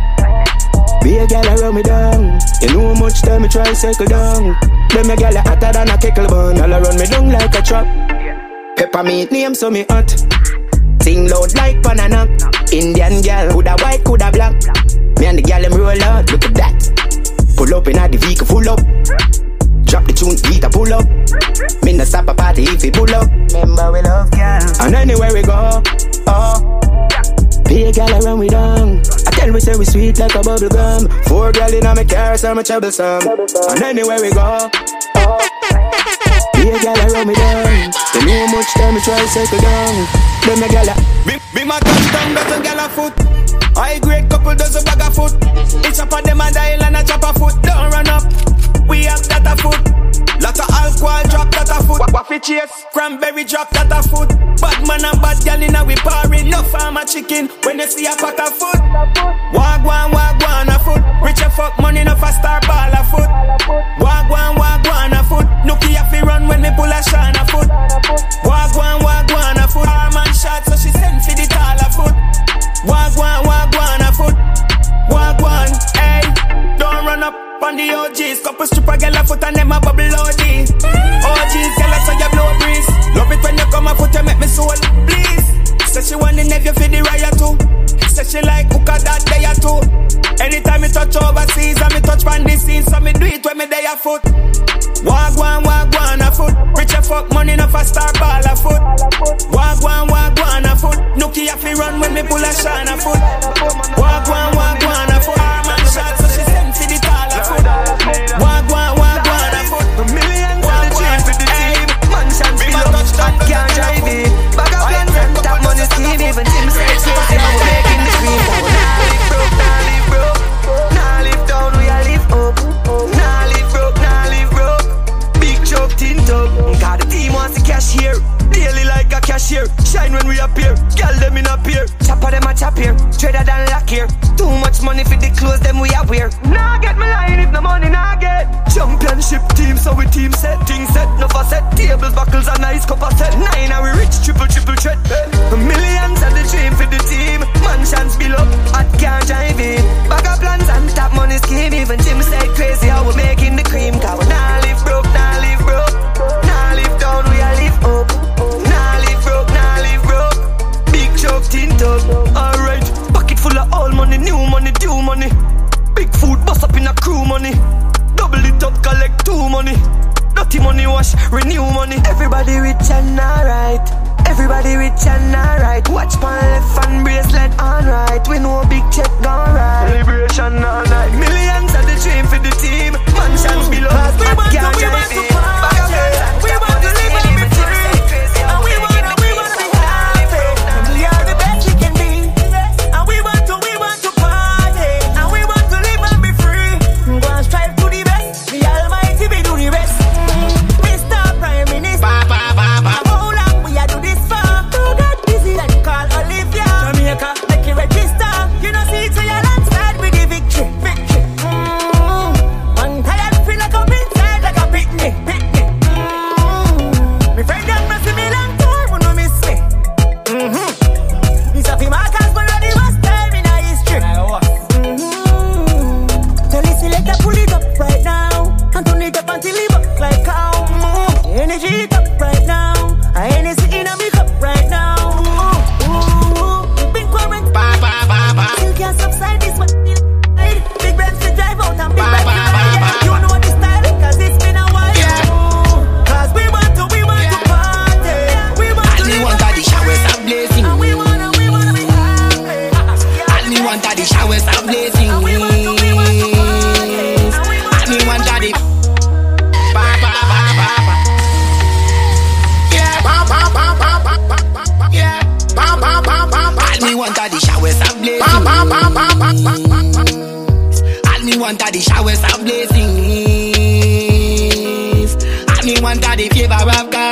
Be a girl around me down. You know how much time me try circle down. Them a girl hotter than a kettle bun. All around me down like a trap. Peppermint name so me hot. Sing loud like banana. Indian girl, coulda white, coulda black. Me and the girl them roll out, look at that. Pull up in a the vehicle full up. Drop the tune, beat a pull up. Me no stop a party if we pull up. Remember we love girls. And anywhere we go, oh. Be a girl around we down. I tell we say we sweet like a bubble gum. Four girl in a me car, so me troublesome. And anywhere we go, oh. Be a girl around me down. You know how much time me try to circle down. Them a girl a Be, be my touchdown, dozen girl a foot. High grade couple dozen bag a foot. It's up on them a dial and a chop a foot. Don't run up. We have that a foot. Lot of alcohol drop that a foot. Waffy chase, cranberry drop that a foot. Bad man and bad gal in a we party. No farmer chicken when they see a pack of foot. Wagwan, wagwan a foot. Rich a fuck money no for star ball a foot. Wagwan, wagwan a foot. Nookie a fi run when they pull a shan a foot. Wagwan, wagwan a foot. Her man shot so she send for the tall a foot. Wagwan, wagwan a foot. Wagwan, hey, don't run up on the O Gs. Couple stripper girl a foot and them a bubble O G. O Gs girl a so you blow breeze. Love it when you come a foot you make me soul please. Say she want the nephew for the riot too. Say she like hookah that day or two. Anytime me touch overseas and me touch from the scene, so me do it when me day a foot. Wagwan, wagwan a foot. Rich a fuck money no for star ball a foot. Wagwan, wagwan a foot. Nookie a fi run when me pull a shan a foot. Wagwan, wagwan a foot. Her man shot so she send for the tall a foot. Wagwan, Chopper them a chop here, straighter than lock here. Too much money for the clothes them we are wear. Nah get my line if no money nah get. Championship team, so we team set. Things set, no for set. Tables, buckles and nice cup of set. Nine and we rich, triple, triple threat. Millions are the dream for the team. Mansions below, I can't drive in. Bag of plans and top money scheme. Even Jim said crazy how we making the cream. Cause we nah live broke, nah live broke. Nah live down, we a live up. Nah live broke, nah live broke. Big joke, tin tub. Alright, pocket full of old money, new money, due money. Big food, bust up in a crew money. Double it up, collect two money. Dirty money wash, renew money. Everybody rich and alright. Everybody rich and alright. Watch pan left and bracelet on right. We know big check gone right. Celebration all night. Millions are the dream for the team. Mansions below. We want to, we want to party. We want to live and be free. And we want to, we want to be happy. And we are the best we can be. And we want to, we want to party. And we want to live and be free. Go and strive to the best. The Almighty we do the rest. Mister Prime Minister. Ba, ba, ba, ba. How long we are do this for? To get busy and call Olivia. Jamaica, make you register. You know see it so you're alongside with the victory. Victory. Mm. One tired feel like a inside like a picnic. Picnic. Mm. My friend them must see me long time when you miss me. Mm-hmm. This a few markers but not the worst time in our history. Mm-hmm. So listen, let her pull it up right now. And turn it up until it up like cow. Mm. Energy it up right now. I ain't sitting on me cup right now. Ooh, ooh, big current. Ba, ba, ba, ba. Still can't subside this one. Big brands to drive out and big brands to ride. You know the style, cause it's been a while. Yeah. Cause we want to, we want to party. We want to, we want to the showers are blazing. And we want to, we want to be happy. And we want to the showers are blazing. And we want to, we want to party. And we want to the ba, ba, ba, ba, ba. Yeah, ba, ba, ba, ba, ba, ba, ba. Yeah, ba, ba, ba, ba, ba. And we want to the showers are blazing. Ba, ba, ba, ba, ba, ba, ba. And me want the showers of blessings. And me want the favor of God.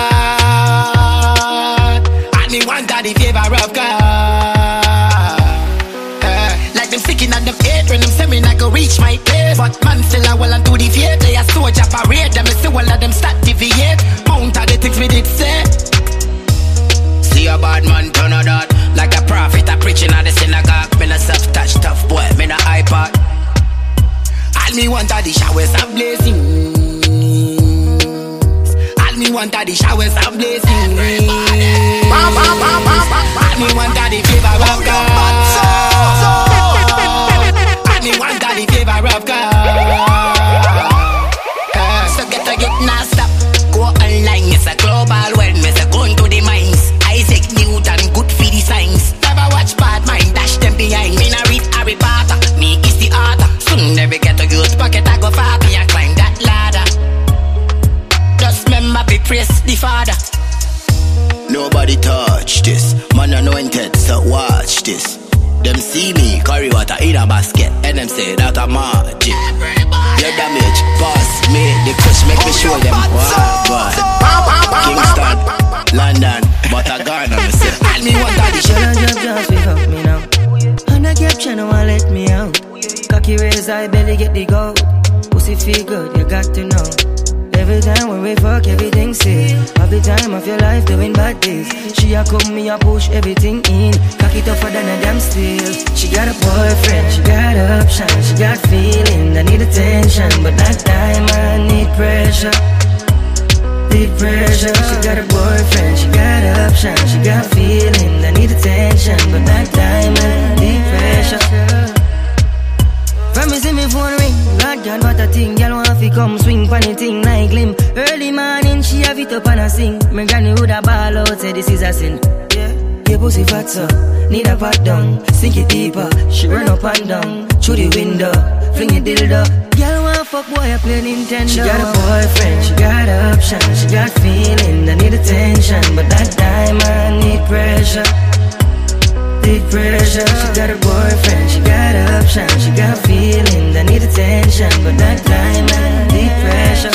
And me want the favor of God. uh, Like them sticking at them eight when them say me not go reach my place. But man still a well and to the faith. They a soldier parade. Them say all of them start deviate. Mount of the things we did say. See a bad man turn a dot. Like a prophet a preaching at the synagogue. Me a soft touch tough boy, me a iPod. And me want the showers of blessings. And me want the showers of blessings. And me want the favor of God. And me want the favor of God. uh, So get to get now stop. Go online, it's a global world. Me say going to the mines. Isaac Newton, good for the science. Never watch bad mind, dash them behind. Me nah read Harry Potter, me is the author. Soon never get to use pocket, I go far. Me a climb that ladder. Just remember be praise the Father. Nobody touch this, man anointed, so watch this. Them see me carry water in a basket, and them say that I'm magic. Your damage, boss, me, the kush make me show them what, what. Kingston, London, but I gone on the set. And me want that shit. Shut up, just wake up me now. And I kept trying to let me out. Cocky raise, I belly get the gold. Pussy feel good, you got to know. Every time when we fuck, everything safe. Half the time of your life doing bad things. She a come, me a push everything in. Cocky tougher than a damn steel. She got a boyfriend, she got options, she got feeling. I need attention, but that time I need pressure. Need pressure. She got a boyfriend, she got options, she got feeling. I need attention, but that time I need pressure. Promising me phone ring, Lord God, what a thing. Girl want fi come swing pon the thing like glim. Early morning, she have it up and a sing. My granny would a ball out, say this is a sin. Yeah, your pussy fat so, need a pat down. Sink it deeper, she run up and down. Through the window, fling it dildo. Girl want fuck boy, I play Nintendo. She got a boyfriend, she got options, she got feeling. I need attention, but that time I need pressure. Need pressure. She got a boyfriend, she got options, she got feelings. I need attention, but that time I need pressure.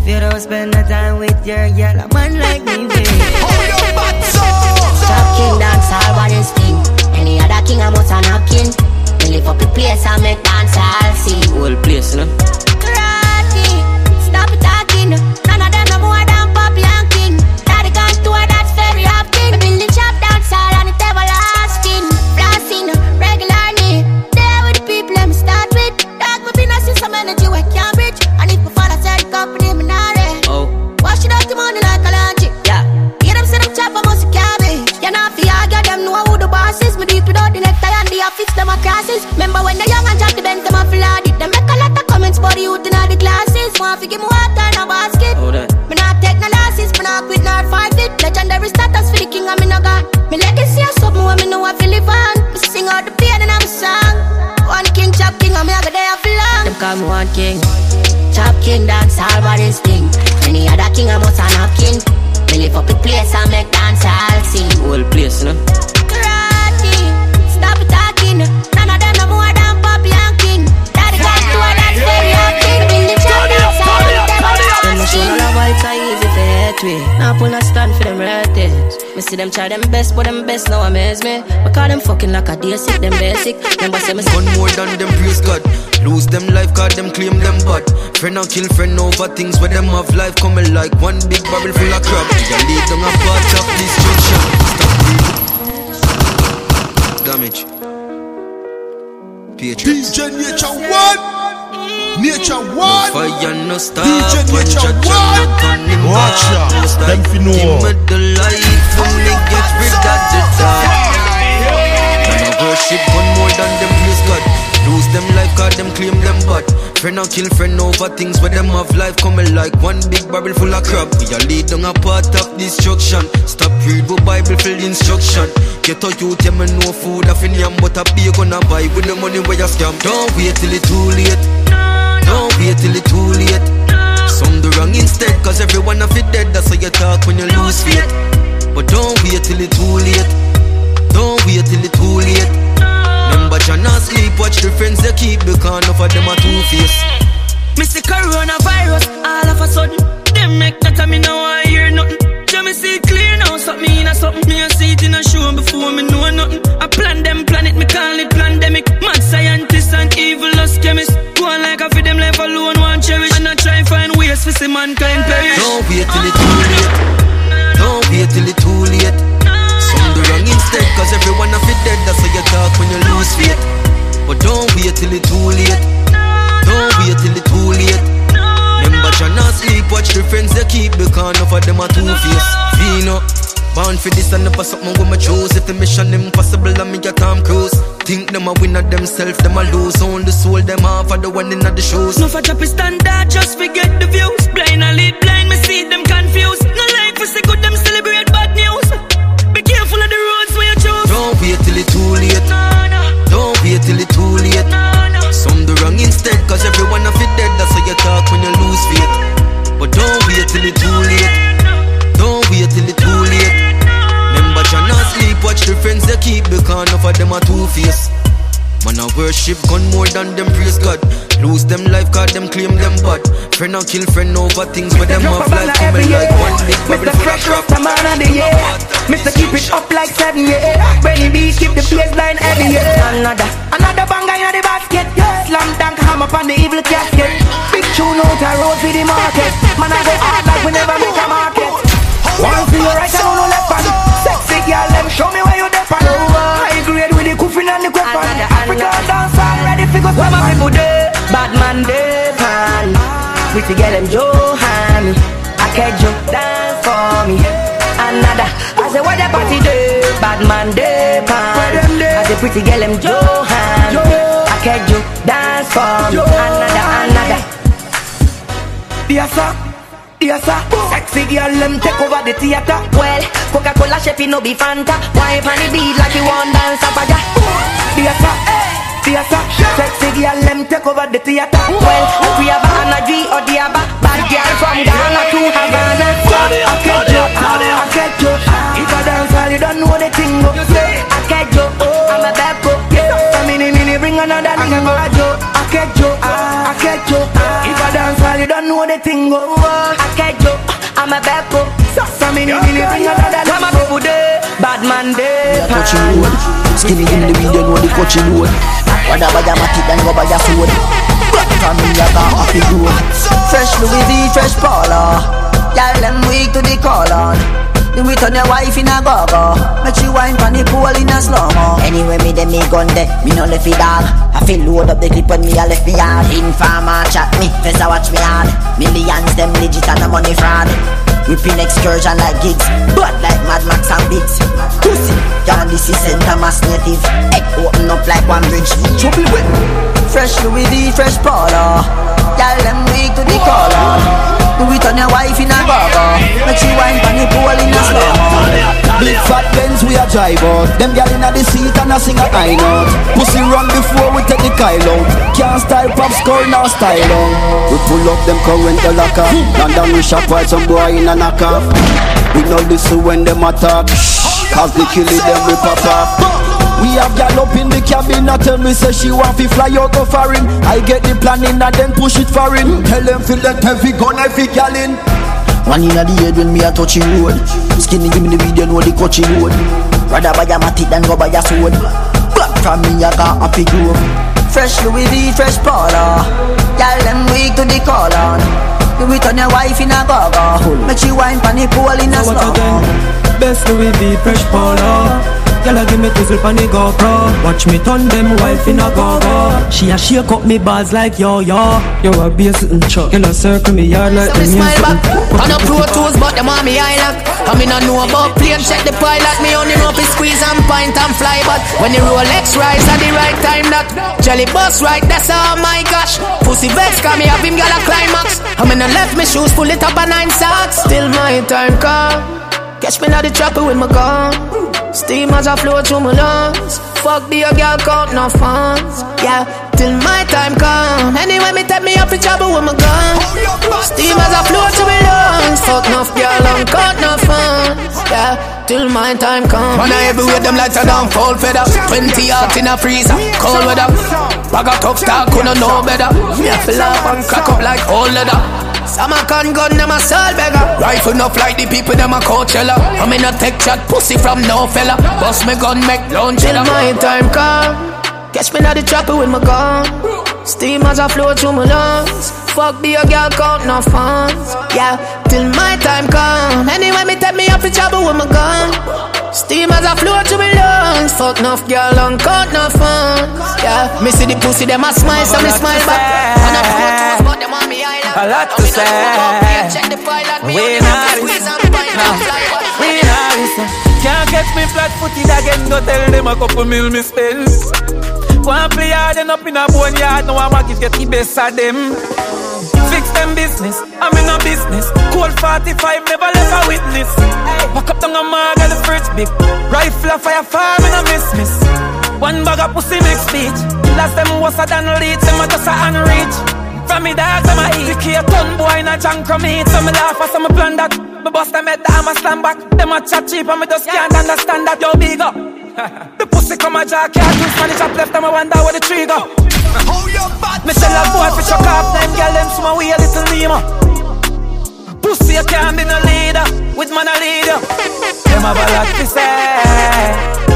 If you don't spend the time with your girl, a man like me, baby. Hold your butt so. Top king dance all what is thing. Any other king I must have not king. We live up the place and make dance all see. Whole place, you know. Karate, stop talking. None of them no more than Poppy and King. Daddy gone tour, that's very often. We building shop dance all and it everlasting. Blasting regularly. There with the people I'm start with. Dog me been a see some energy we can't bridge. And if we fall a certain company, me not ready. Oh. Wash it out the money like a laundry. Yeah. Hear them say them chop a muscle cabbage. You know fi argue them know who the boss is. Me deep without the necktie and the office them a crosses. Remember when the young and drop the Benz them a flood it. Them make a lot of comments but the youth in all the classes. Want fi give me water in a basket. Oh, that. Me not take no losses. Me not quit nor fight it. Legendary status for the king and me no gone. Me legacy is something where me know I feel live on. Me sing out the pain in a song. One king chop king and me a go there for long. Them call me one king. Chop king dance all but this thing. Any other king I must have not king. Me live up the place and make dance all sing. Whole place, you know. Karate, stop talking. None of them no more than Poppy and King. Daddy got to a that's very acting. Building shop dance all and Them no show no love, it's a easy for hate we. Now pull a stand for them relatives. Me see them try them best, but them best now amaze me. Because them fucking like a day sick, them basic. Them boss say me One more than them praise God. Lose them life cause them claim them bad. Friend and kill friend over things where them have life coming like one big barrel full of crap. You lead down a part of destruction. Stop damage. Patriots. D J Nature One. Nature One. No fire no stop. D J Nature One. Watch out. Them fi know. Give me the light for me get rid of the dark. And I worship one more than them praise God. Lose them life cause them claim them bad. Friend and kill friend over things where them have life coming like one big barrel full of crap. We are lead down a path of destruction. Stop read the Bible full instruction. Get a youth, yeah me no food off in yam, but a beer gonna buy with the money where you scam. Don't wait till it too late. Don't wait till it too late. Some do wrong instead cause everyone of it dead. That's how you talk when you lose faith. But don't wait till it too late. Don't wait till it too late. Remember you not sleep, watch the friends they keep because enough of them are two-faced. Me see coronavirus all of a sudden. Them make that of me now I hear nothing. Just me see it clear now, something in a something. Me a see it in a show before me know nothing. I plan them planet, me call it pandemic. Mad scientists and evil us chemists. Go on like I feel them life alone one cherish. And I try and find ways for see mankind perish. Don't wait till it too late. Don't wait till it too late. Some do wrong instead cause everyone of it dead. That's how you talk when you lose faith. But don't wait till it too late. Don't wait till it too late. Remember you not sleep, watch the friends they keep because enough of them are two-faced. Vino, born for this and never something with my choose. If the mission impossible and me a Tom Cruise. Think them a win at themselves, them a lose. Own the soul, them half of the one in the shoes. No for drop a standard, just forget the views. Blind and lead blind, me see them confused. No life is good, them celebrate bad news. Be careful of the roads where you choose. Don't wait till it too late. No, no. Don't wait till it too late. No, no. Some do wrong instead cause everyone of it dead. That's how you talk when you lose faith. But don't wait till it too late. Don't wait till it too late. Remember you not sleep, watch the friends they keep because enough of them are two-faced. Man I worship gun more than them praise God. Lose them life cause them claim them bad. Friend and kill friend over things where them have life coming like one big barrel full of crap. The man of the year, Mister keep it up like seven yeah. Benny B keep the baseline heavy yeah. Another, another banger in the basket yeah. Slam dunk hammer on the evil casket. Big tune out a road for the market. Man I go hard like we never make a market. One for your right and one left hand. Sexy girl them show me where you depend. High grade with the coffin and the weapon. Africa dance already figure some of people there. Bad man depend. Pretty girl them Johan. I catch you dance for me. Another, I say what the party do? Bad man depend. I say pretty girl them Johan. I catch you dance for me. Another, another. Yes sir, yes sir. Sexy girl them take over the theater. Well, Coca-Cola Chevy no be Fanta. Wipe on the beat like you want dance up a ja. Yes sir, yes sir. Sexy girl them take over the theater. Well, we have a G or Diaba. Bad girl from Ghana to Havana. I catch you, I catch you. If I dance all you don't know the thing. I catch you, I'm a bad boy. So mini mini bring another nigga. I catch you, I catch you. If I dance all you you don't know the thing go on. I can't go, I'm a back up. So many million another come up with day, bad man day. Coaching road, skinny in the video, know the coaching road. Rather buy a matic than go buy a sword. Black family I got happy road. Fresh Louis V, fresh Paula. Y'all them weak to the call on. Do it on your wife in a go-go. Make she wine pan the pool in a slow-mo. Anyway, me dem me gun de, me no left it all. I feel load up the clip when me a left me hard. Informer chat me, first I watch me hard. Millions them legit and a money fraud. Whipping excursion like gigs, but like Mad Max and Biggs. Pussy, y'all this is Saint Thomas native. Egg open up like one bridge. Trouble with fresh Louis V, fresh Paula. Y'all them weak to the color. Do it on your wife in a go-go. Make she wine pan the pool in a slow-mo. Big fat Benz we a drive out. Them gal inna the seat and a sing a high note. Pussy run before we take the Kyle out. Can't style pop score now style on. We pull up them current the locker. London we shop while some boy in a knock off. We no listen when them attack. Cause they kill it them we pop off. We have gal up in the cabin and tell me say she want to fly out of foreign. I get the planning and then push it foreign. Tell them feel that heavy gun heavy gal in. One inna the head when me a touching road. Skinny give me the video know the coaching road. Rather buy a matic than go buy a sword. Black from me I got happy grove. Fresh Louis V, fresh Paula. Y'all them weak to the call on. Do it on your wife in a go-go. Make she wine pan the pool in a slow-mo. Best Louis V, fresh Paula. Y'all give me tizzle pan the GoPro. Watch me turn them wife in a go-go. She a shake up me balls like yo-yo. Yo a be a sitting chuck. Y'all a circle me yard like the smile back. On a Pro Tools but them on me eye lock. I mean I know about plane check the pilot. Me only know fi squeeze and pint and fly. But when the Rolex rise at the right time that jelly bus right, that's all my gosh. Pussy vex cause me have him got a climax. I mean I left me shoes pull it up a nine socks. Still my time come. Catch me now the chopper with my gun. Steam as I flow through my lungs. Fuck the girl count no funds. Yeah, till my time come. Anyway, me take me up for trouble with my gun. Steam as I flow through my lungs. Fuck no girl and count no funds. Yeah, till my time come. Man, I everywhere them lights are down, fall feather. Twenty out in a freezer, cold weather. Bag of tough stock, couldn't know better. Me a fill up and crack up like old leather. Some a con gun, them a soul beggar. Rifle enough like the people, them a Coachella. I'm in a tech chat, pussy from no fella. Bust me gun, make launch till my time come. Catch me now the chopper with my gun. Steam as I flow through my lungs. Fuck the girl count no funds. Yeah, till my time come. Anyway, me take me up for trouble with my gun. Steam as I flow through my lungs. Fuck no girl and count no funds. Yeah, me see the pussy, them a smile, so me smile back. On a Pro Tools, but them on me island. A lot to say. We not listen. We not listen. Can't catch me flat-footed again. Go tell them a couple mil me spend. One play hard and up in a boneyard. Now I'm a get the best of them. Fix them business, I'm in a business. Cold forty-five, never left a witness. Pack up down a mag at the fridge big. Rifle a fire farm and a miss miss. One bag of pussy next speech. Last them was a than lead, them a just a unreach. From me dogs, I'm a eat. Key a ton boy in a junk from me. So me laugh as I'm a plan that. Me bust them head down, I stand back. Them a chat cheap and me just can't understand that. Yo, big up. The pussy come a jack, can't do Spanish up left, and I wonder where the tree go. Me tell a boy for chuck up, them girl them small way a little lima. Pussy you can't be no leader, with man a leader. Them have a lot to say,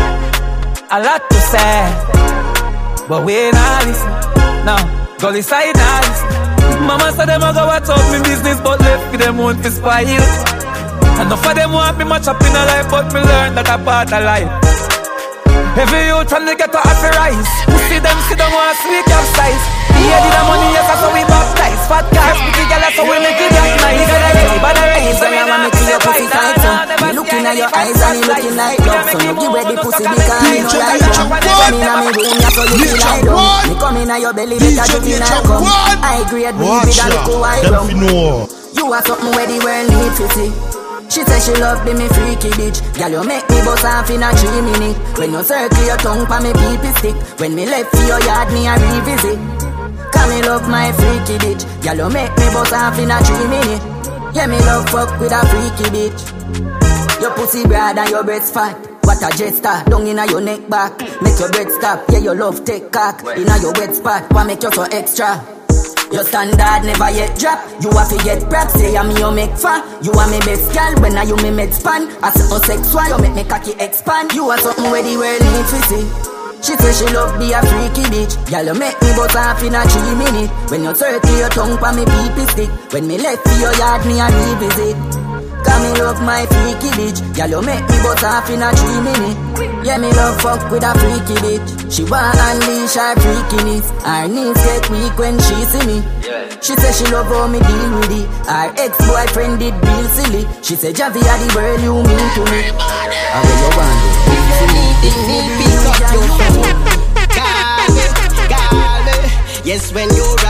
a lot to say, but we not listen. Now, gully side not listen. Mama said them a go watch out me business, but left for them want to spoil. Enough of them want me much up in a life, but me learn that a part of life. Every youth from the ghetto have to rise. You see them, see them want sweet capsize. Yeah, did the money, yes, that's how we baptize. Fat cars, pretty girl, that's how we make it that nice. You gotta get it, but I raise them, I wanna kill your pussy tight, so me looking at your eyes and you looking like love. So you give ready pussy because I know like you. Come in at me room, yeah, so you feel like dumb. Me come in at your belly, better you feel like come. I grade weed with a little white rum. You are something where the world need to see. She said she love me, me freaky bitch. Girl, you make me bust off in a three minute. When you circle your tongue pa me pee-pee stick. When me left for your yard, me a revisit. Cause me love my freaky bitch. Girl, you make me bust off in a three minute. Yeah, me love fuck with a freaky bitch. Your pussy broad and your breast fat. What a jet star, down inna your neck back. Make your bread stop, yeah, your love take cock. Inna your wet spot, why make you so extra? Your standard never yet drop. You have to get props, say I'm your make fun. You are me best girl, when are you me med span? As a sexual, you make me cocky expand. You are something where the world needs to see. She say she love be a freaky bitch. Girl, you make me bust off in a three minute. When you thirty, your tongue pa me pee stick. When me left for your yard, me a revisit. Cause me love my freaky bitch. Girl, you make me bust off in a three minute. Yeah, me love fuck with a freaky bitch. She want unleash her freakiness. Her knees get weak when she see me. She say she love how me deal with it. Her ex-boyfriend did real silly. She say Javi are the world you mean to me. How do you want it? If you need me, pick up your phone. Call me, call me. Yes, when you're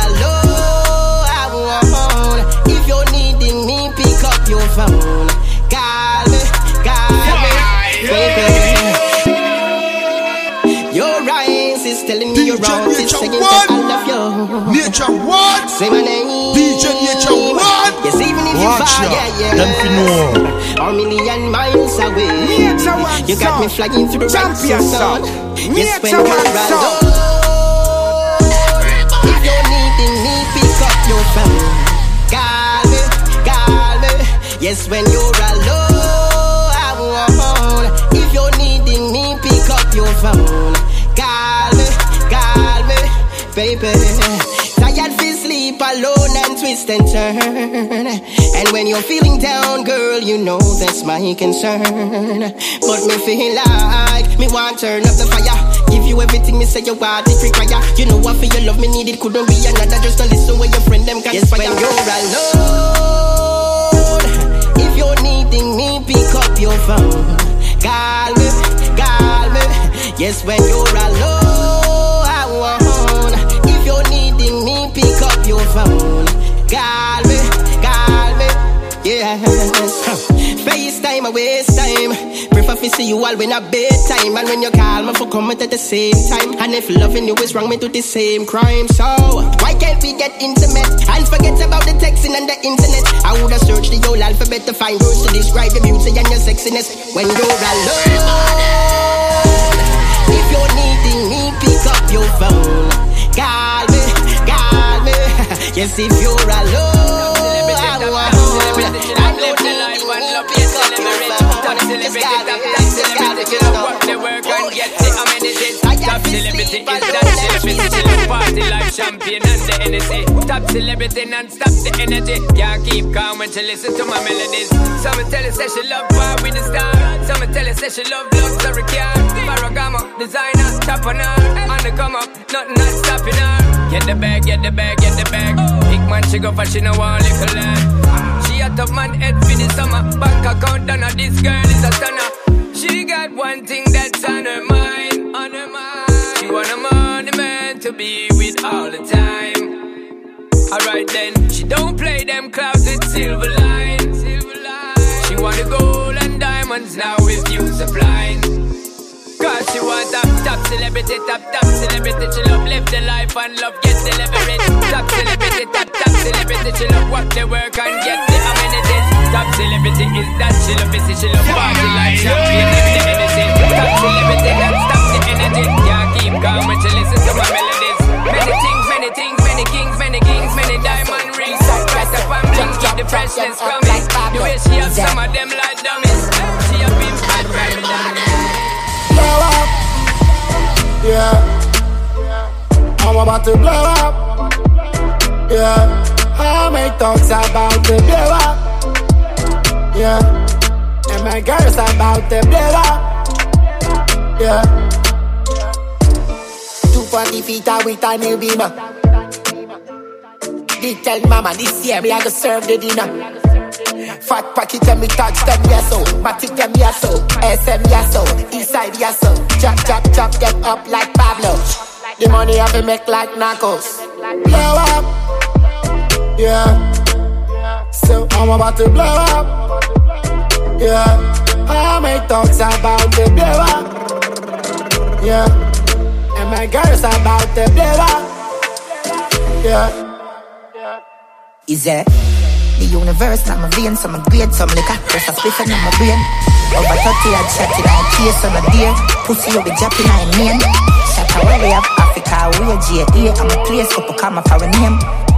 alone. If you're needing me, pick up your phone. Call me, call me, baby. Your eyes is telling me you're wrong. It's saying that I love you. Nature what? Say my name. D J Nature what? Yes, even if you're far, yeah, yeah. Them fi know. A million miles away. You got me flying through the champion sun. Yes, when you're alone. If you're needing me, pick up your phone. Call me, call me. Yes, when you're alone. If you're needing me, pick up your phone. Call me, call me, baby. Tired feel sleep alone and twist and turn. And when you're feeling down, girl, you know that's my concern. But me feel like me want turn up the fire. Give you everything me say you want, it require. You know what for your love me need, it couldn't be another. Just to listen when your friend them conspire. Yes, when you're alone. If you're needing me, pick up your phone. Call me, call me. Yes, when you're alone. If you're needing me, pick up your phone. Call me, call me. Yes. FaceTime, I waste time. Prefer to see you all when I bedtime. And when you call me for comment at the same time. And if loving you is wrong, me do the same crime. So, why can't we get intimate? And forget about the texting and the internet. I woulda searched the whole alphabet to find words to describe your beauty and your sexiness. When you're alone. If you're needing me, pick up your phone. Call me, call me. Yes, if you're alone. Top celebrity is that celebrity. Chill party like champagne and the energy. Top celebrity non-stop the energy. Can't keep calm when she listen to my melodies. Some tell her say she love power with the star. Some tell her say she love luxury car. Ferragamo, designer, top on her. On the come up, nothing not stopping her. Get the bag, get the bag, get the bag. Big man she go for she no want little lad. She a top man head for the summer. Bank account done her, this girl is a stunner. She got one thing that's on her mind, on her mind. She want a money man to be with all the time. Alright then, she don't play them clouds with silver lines. She want the gold and diamonds now with you supplying. Cause she want top, top celebrity, top, top celebrity. She love live the life and love get delivered. Top celebrity, top, top celebrity. She love work the work and get the amenities. Top celebrity is that she love busy. She love party like champagne and the energy. Top celebrity that stop the energy. Can't keep calm when she listen to my melodies. Many things, many things, many kings, many kings, many diamond rings. Right up and bling, keep the freshness coming. The way she have some of them like dummies. She have been bad, very bad. Blow up, yeah. I'm about to blow up, yeah. I make talks about to blow up, yeah. And my girls about to blow up, yeah. two forty feet out with a new beamer. Did tell mama this year me I go serve the dinner. Fat pocket and me touch them yasso. Matic them yasso. S M yasso. Eastside yasso. Chop, chop, chop them up like Pablo. The money I be make like Narcos. Blow up, yeah. So I'm about to blow up, yeah. I make talks about the blow up, yeah. And my girls about the blow up, yeah. Is it? The universe, not my vein, some grade, some liquor, just a spliff in my brain. Over thirty, I'd shot it on case on a deer. Pussy, you be japping on name. Shut away, we have Africa, we a G A. I'm a place, couple comma for a name.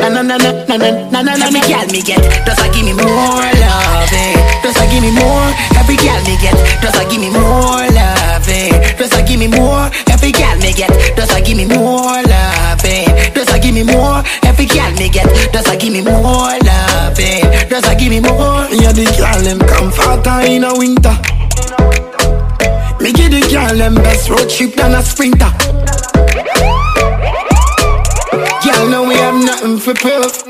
Na na na na na na na na. Every girl me get, does I give me more love, eh? Does I give me more? Every girl me get, does I give me more love, eh? Does I give me more? Every girl me get, does I give me more love, eh? Does I give me more? Every girl me get, does I give me more love, eh? Does I give me more? Yeah, the girl them comforter in a winter. Me give the girl them best road trip than a sprinter. Girl, know we have nothing for proof.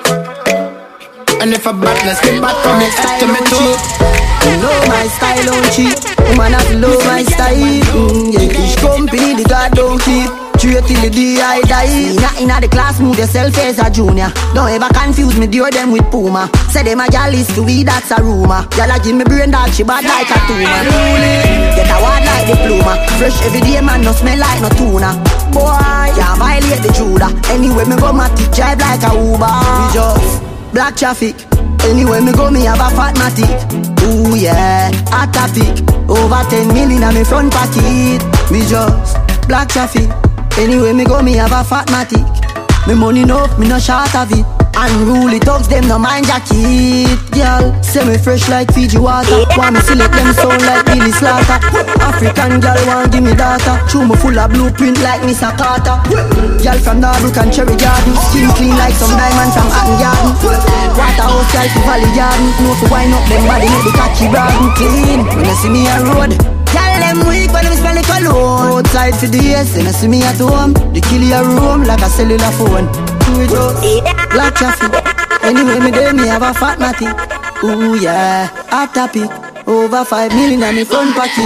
And if a badness get back on it, after me too. You know my style don't cheap. Woman have to love my style. Mm, yeah, each company the God don't keep. True till the day I die. Not in the class, move yourself as a junior. Don't ever confuse me, deal them with Puma. Say them a gal is to we, that's a rumor. Y'all a give me brain dog, she bad like a tumor. Get a word like diploma. Fresh every day, man, no smell like no tuna. Boy, yeah, violate the Judah. Anyway, me go my teeth drive like a Uber. We just black traffic. Anyway, me go, me have a fat matic. Ooh yeah, hot topic. Over ten million on me front pocket. Me just black traffic. Anyway, me go, me have a fat matic. Me money enough, me no short of it. Unruly dogs, them no mind jacket. Girl, say me fresh like Fiji water. Want me select them sound like Billy Slaughter. African girl want give me data. Chew me full of blueprint like Mister Carter. Girl from Norbrook and Cherry Garden. Skin clean like some diamond from Hatton Garden. Waterhouse girl to Valley Garden. Know to wind up them body make the cocky broaden. Clean, when you see me on road. Girl, them weak when them smell like cologne. Outside for the years, when you see me at home. They kill your room like a cellular phone. We just black traffic. Anyway, me day me have a fat matty. Ooh yeah, hot topic. Over five million on me front pocket.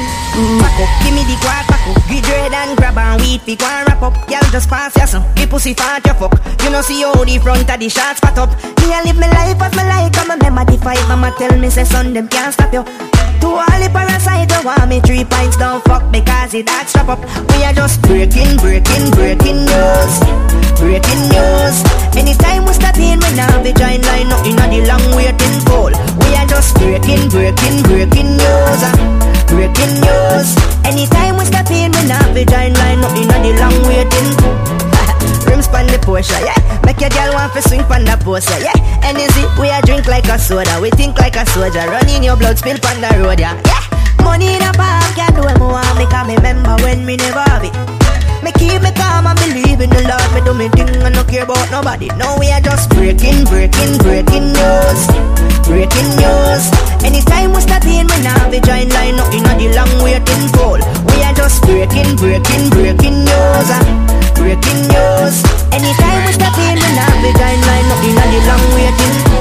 Mm. Pack up, give me the guac, pack up. Get red and grab and weed, fi go and wrap up. Y'all just pass ya some, the pussy fat ya fuck. You know see how the front of the shots spot up. Me a live my life as my like, I'm a member the fight. Mama tell me say son them can't stop you. To all the parasites who want me three pints don't fuck because it that strap up. We are just breaking, breaking, breaking news. Breaking news. Anytime we step in, we now be join line up in the long waiting pool. We are just breaking, breaking, breaking news. Breaking news. Anytime we step in, we now be join line up in the long waiting pool. Rims pan the Porsche, yeah. Make your girl want to swing pan the poster, yeah. Energy, we a drink like a soda. We think like a soldier. Run in your blood, spill pan the road, yeah. Yeah. Money in a bank, can't do what I want. Me can remember when me never have it. Me keep me calm and believe in the Lord. Me do me thing and no care about nobody. Now we are just breaking, breaking, breaking news. Breaking news. Anytime we start in, we now be join line up in the long waiting pool. We are just breaking, breaking, breaking news. Breaking news. Anytime we start in, we now be join line up in the long waiting pool.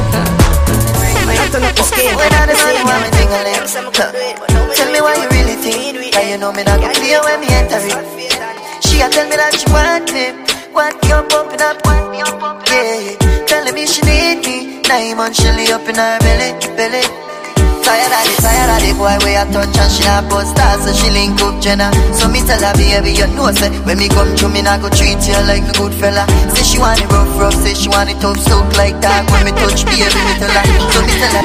When I say why me think a little, tell me why you really think. Cause you know me not gonna clear when me enter it. She a tell me that she want me, want me up, pumping up, want me up, pumping up. Yeah, telling me she need me. Nine months she lay up in her belly, belly. Tired of it, tired of it, boy, where I touch and she a post stars, so she link up Jenna. So me tell her, baby, you know, say, when me come through, me not go treat you like a good fella. Say she want it rough, rough, say she want it tough, soak like that. When me touch, baby, me tell her, so me tell her.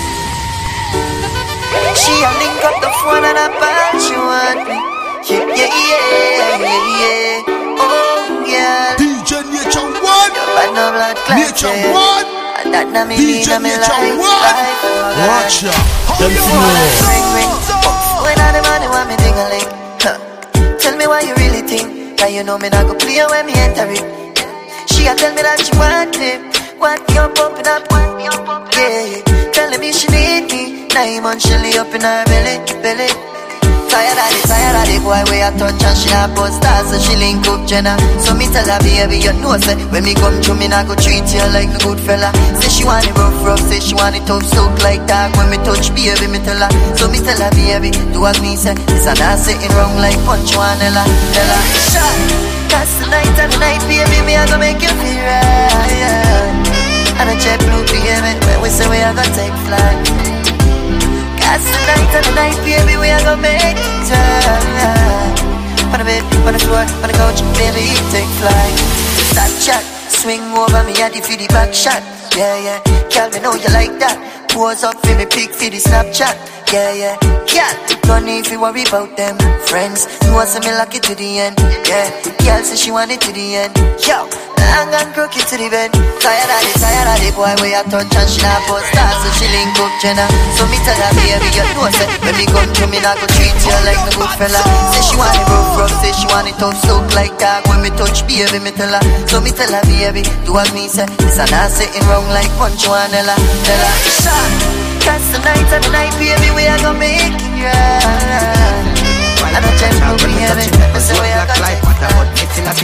She a link up the phone and I bad, she want me. Yeah, yeah, yeah, yeah, yeah. Oh, yeah. D J Nature One. No blood Nature yeah. One. And that na me D J me Nature life, One. life, life. Watch ya. Them see Ring, ring. When all the money want me ding-a-ling, huh. Tell me why you really think. Cause you know me not go play when me enter it. She a tell me that she want me, want me up, pumping up, want me up, pumping up. Yeah, telling me she need me. Nine months she lay up in her belly, belly. Tired of it, tired of it, boy, where I touch and she a post stars, so she link up Jenna. So me tell her, baby, you know, say, when me come through, me not go treat you like a good fella. Say she want it rough, rough, say she want it tough, soak like that. When me touch, baby, me tell her. So me tell her, baby, do as me say. This and I sitting wrong like Punch Wanella. Tell her, shot. That's the night and the night, baby, me I gonna make you feel right, yeah. And a jet blue, baby, when we say we are gonna take flight. That's the night and the night, baby, we are gonna make it time. On the bed, on the floor, on the couch, baby, take flight. That chat, swing over me, I for the back shot. Yeah, yeah, girl, me know you like that. Pose up for me, pick for the Snapchat. yeah, yeah. Girl, don't need to worry about them friends. You want me lucky to the end, yeah. Girl say she want it to the end, yo. Long and crooked to the bed. Tired of it, tired of the boy where I touch and she not post stars. So she link up Jenna. So me tell her baby, you know say when me come to me not go treat you like the good fella. Say she want it rough, rough, say she want it tough, soak like dog. When me touch baby, me tell her. So me tell her baby, do what me say. This a not sitting wrong like Punch Juanella. Tell her, shot. That's the night of the night, baby, we are gonna make it right. And I check how we have it. That's the way I got it. That's the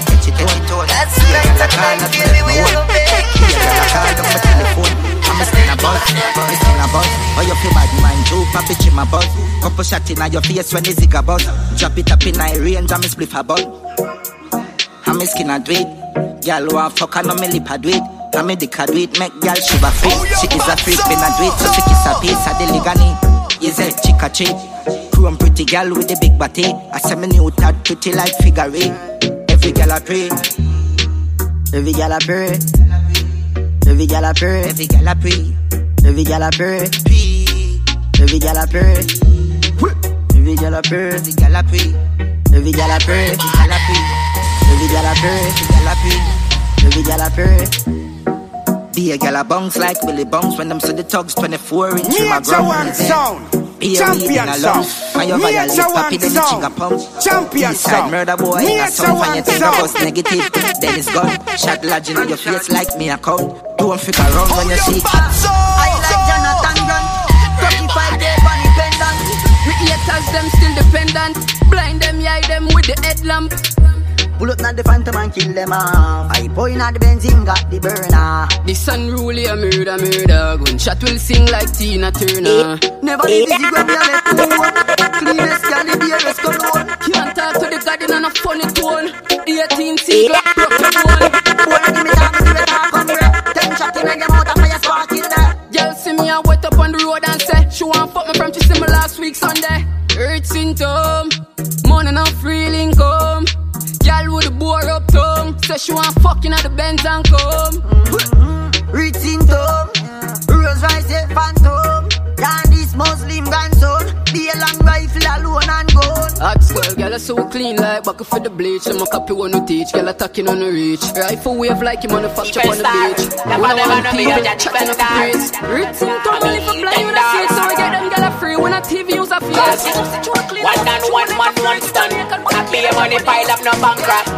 night of the night, baby, we are gonna make it right. I'm a stain about, I'm a stain about. Oh, you feel bad, man, do pop it in my butt. Couple shot in your face when the zig about. Drop it up in my range, I'm a spliff a ball. I'm a skin a do it. Girl, want fuck, I know me lip a do it. I'm a dick a do it, make girl shiver free. She is a freak, when I do it, so she kiss a piece of the ligani. Is a chick a cheat. Chrome pretty girl with the big body. I say me new tad pretty like figure eight. Every girl I pray. Every girl I pray. Every girl I pray. Every girl I pray. Every girl I pray. Every girl I pray. Every girl I pray. Every girl I pray. Every girl I pray. Every girl I pray. Every girl I pray. Every girl I pray. Be a girl a bounce like Willie Bounce when them see the tugs twenty-four inch in my ground. Champion sound. Nature one sound. Champion sound. Murder boy. Nature one sound. Negative. Then it's gone. Shot lodging on your face like me account. Don't figure around when you see it. I like Jonathan Grant. thirty-five day bunny pendant. Me haters them still dependent. Blind them, eye them with the headlamp. Pull up not the phantom and kill them off. I point at the benzene, got the burner. The sun rule a murder, murder. Gunshot will sing like Tina Turner. Never leave easy when you let go. Cleanest girl, the dearest cologne. Can't talk to the garden on a funny tone. eighteen C Glock broke the bone. Boy, give me time to do it, I'll come here. Ten shot in your mouth and fire spark in there. Girl see me and wet up on the road and say she want fuck me from she see me last week Sunday. Earth symptom, money not free income. Girl with the bore up tongue. Say she want fucking at the Benz and come. Mm-hmm. Rich symptom. Rose Rice, yeah, phantom. Dandy's Muslim grandson. Be a long rifle alone and gone. Hot skull, girl are so clean like bucket for the bleach. Them a copy one to teach. Girl attacking on the reach. Rifle wave like him on the factor on the beach. When I want people chatting up the praise. Rich symptom, me for flying with a seat. So we get them girl free when a T V use a face. One and one man, one stand. Happy money pile up no bankrupt.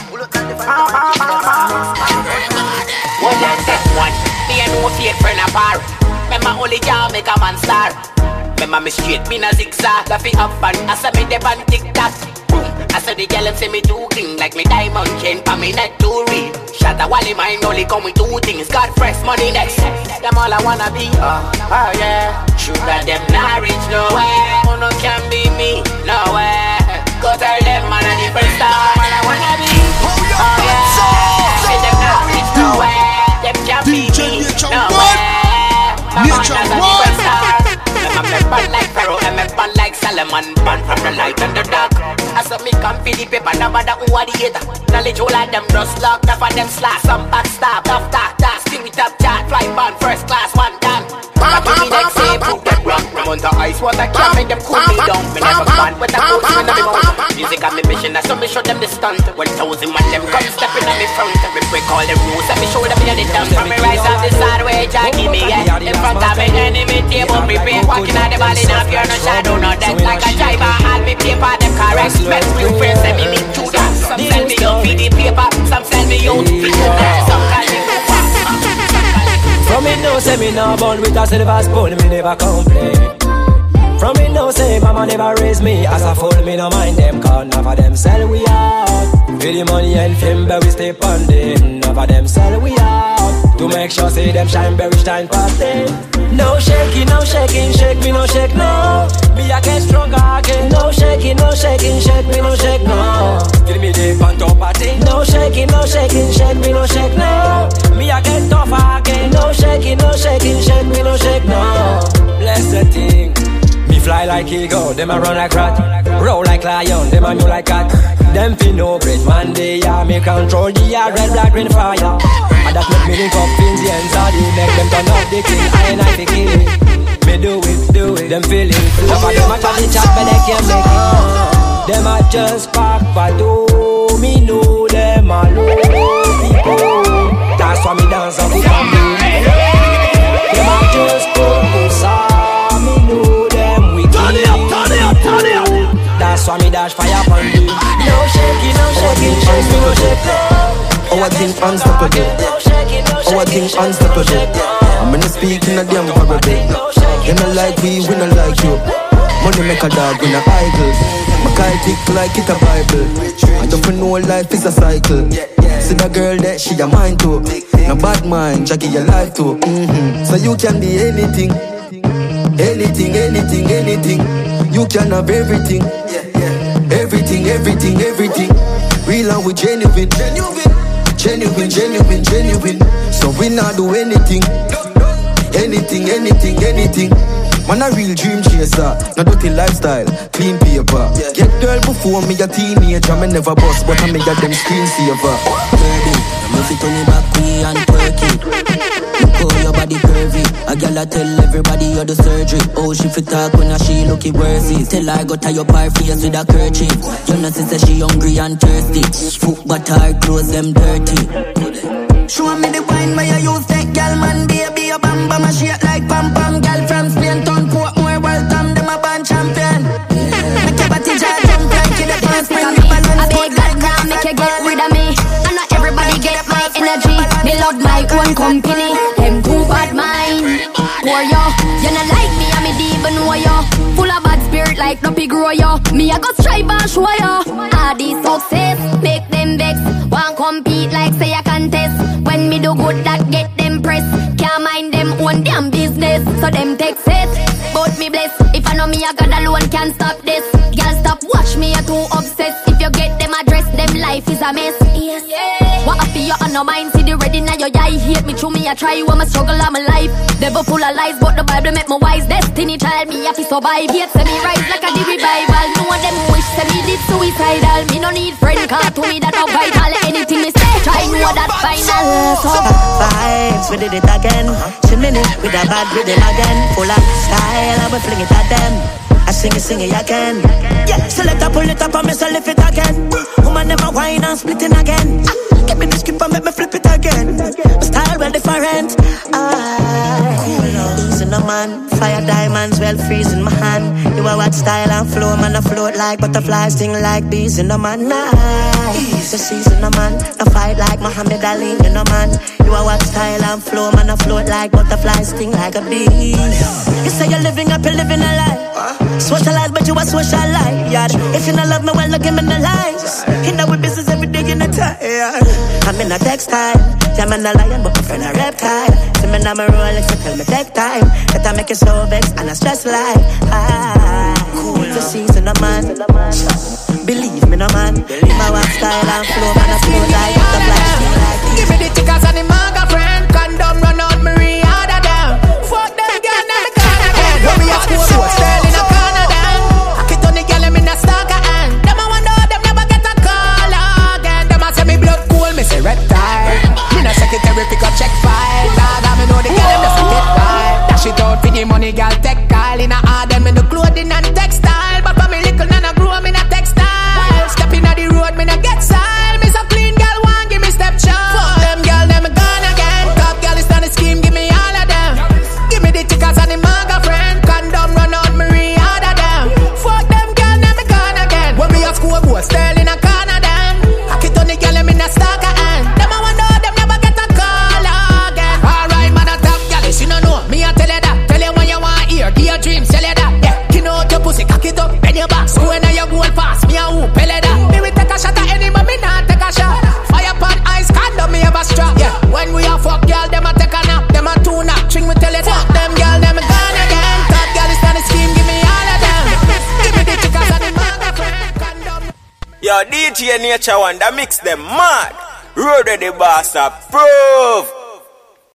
One and set one. Me and no fake friend apart. Remember only job make a man star. Remember me straight, me na zigzag. Laffy up and I say me dip and tic-tac. Boom, I say the girl and say me too clean. Like me diamond chain pa me neck too real. Shut a wally mind only come with two things. Got fresh money next. Them all I wanna be, oh, oh yeah. True that them not reach nowhere. Oh no can be me, nowhere. Go tell them man a different star. Man I wanna be, oh yeah. Say them not reach nowhere. Them can be me, nowhere. My man has a different star. I'm a band like Pharaoh, I'm a band like Solomon. Band from the light and the dark. I saw me come for the paper, no matter who are the hater. Knowledge all of them just locked up and them slack. Some backstab, tough talk, talk, sting with up chat. Fly band, first class, one time. Back to me next day, put them wrong. I'm under ice water, can't make them cool me down. Me never band with a coach in my mouth. Music on me mission, I saw me show them the stunt. One thousand man, them come stepping on me front. Me break all the rules, and me show them the dance. From me rise on the side where Jack give me it. In front of me enemy table, prepare. Walking on the ball in a fear, no shadow, no death. Like a driver, all me paper, them correct. Best real friends, send me need to that. Some send me out for the paper, some send me out for the dance. Some call me from me no say me no born with a silver spoon, me never complain. From me no say mama never raised me as a fool, me no mind them. Cause none of them sell we out. For the money and fame, but we stay on them. None of them sell we out. To make sure say them shine, berry shine past them. No shaking, no shaking, shake me no shake no. Me I get stronger again. No shaking, no shaking, shake me no shake no. Give me the pan top party. No shaking, no shaking, shake me no shake no. Me I get tougher again. No shaking, no shaking, shake me no shake no. Bless the thing. Me fly like eagle, them a run like rat. Roll like lion, them a new like cat. Them feel no great man, they are me control the yeah, red, black, green fire. And that make me link up Indians, all they make them turn up the king, I and I the king. Me do it, do it. Them feeling free. Some of them a chat the chat, but they can't make it. Them a just pop a do. Me know them a low people. That's why me dance and put on do. Them a just focus on. Me know them we turn it up, turn it up, turn it up. That's why me dash fire upon you. No shaking, no shaking, shake me no shake. Our thing unstoppable. Our thing unstoppable. I'm gonna speak in a damn parable. They not like we, we not like you. Money make a dog, we not idle. My kite tick like it a Bible. I don't know life is a cycle. See the girl that she a mind too. No bad mind, Jackie your life too. Mm-hmm. So you can be anything. Anything, anything, anything. You can have everything. Everything, everything, everything. Real and we genuine. Genuine, genuine, genuine. So we not do anything. Anything, anything, anything. Man a real dream chaser. No dirty lifestyle, clean paper. Get girl before me a teenager. Me never bust, but I me get them screensaver. Baby, I'm if you turn it back we and twerk it. Look how your body curvy. A girl I tell everybody you're the surgery. Oh, she fit talk when a she look it worthy. Tell her go tie up her face with a kerchief. You know she say she hungry and thirsty. Foot but her clothes them dirty. Show me the wine where you use that girl man. Baby a bam bam a shake like pam pam. Girl from Spain town port more welcome. Them a band champion. Make your body jar jump like in the dance. Bring the balance. I beg God now make you get rid of me. And not everybody get my energy. Me love my own company. Them too bad mind. Poor yo, you not like me and me deep even know yo. Full of bad spirit like no pig grow yo. Me I go strive and show yo. All these success make them vex. Want compete like say a contest. When me do good that get them press. Can't mind them own damn business. So them take set. But me bless. If I know me I got alone can't stop this. Girl stop watch me you're too obsessed. If you get them address them life is a mess. Yes. Yeah. What happy you on no mind. See the ready now your eye. Hate me through me I try. I'm a struggle I'm a life. Devil full of lies but the Bible make me wise. Destiny child me have to survive. Hate say me rise like a the revival. No one them wish say me did suicidal. Me no need friend car to me that no vital. Anything me say try know that final. So vibes, we did it again. Chimney with a bad rhythm again. Full of style, I will fling it at them. I sing it, sing it again. Yeah, so let her pull it up and me so lift it again. Woman never whine and split it again. Give me the script and make me flip it again. My style well different. Ah, easy no man. Fire diamonds well freezing my hand. You are what style and flow, man I float like butterflies, sting like bees in the man. Nice, the season no man. I fight like Muhammad Ali in the man. You are what style and flow, man I float like butterflies, sting like a bee. You say you're living up, you're living a lie. Socialize, but you a socialite. Yeah. If you don't love me, well, look give me the lies. You know we business every day in the time. Yeah. I'm in a textile. Yeah, I'm a lion, but my friend a reptile. See me now my Rolex, so tell me take time. That I make you so vexed and I stress like ah, cool. The season of man. Believe me, no man. Believe my walk style and flow, man I flow like the black. Give me the tickets and the maga friend. Condom run out, Marie harder down. Fuck them girl, now the corner again. When we a school, so Sterling a corner down. I keep on the girl, I'm in a stalker hand. Them a wonder them never get a call again. Them a say me blood cool, me say reptile. Me no secretary pick up check file. Dog, I me know the girl, them just get wild. Dash it out for the money, girl, take kyle. In a hard, them in the clothing and textile. But for me little, nana grow, me na textile. Step in the road, me na get style. Me so clean, girl, one give me step shot. Fuck them, girl, them gone again. Top girl is on the scheme, give me all of them. Give me the tickets and the maga friend. Condom run out, Marie harder them. Fuck them, girl, them gone again. When we a school, go Sterling a corner them. I keep on the girl, I'm in a stalker hand. Them a wonder them never get a call again. Alright, man, a top girl, you no know. Me a tell you that. Tell you when you want hear, give your dreams, tell you that. Yeah, kin out your pussy, cock it up, bend your back. So when you go pass, me a who, pell you that. Me we take a shot at any, but me not take a shot. Fire pan ice, condom, me have a strap. Yeah, when we a fuck girl, them a take a nap. Them a two nap, string, we tell you that. Them girl, them gone again. Top girl is on the scheme, give me all of them. Give me the tickets and the maga friend. Condom. Yo, D J Nature One, that mix them mad. Road ready boss, approve.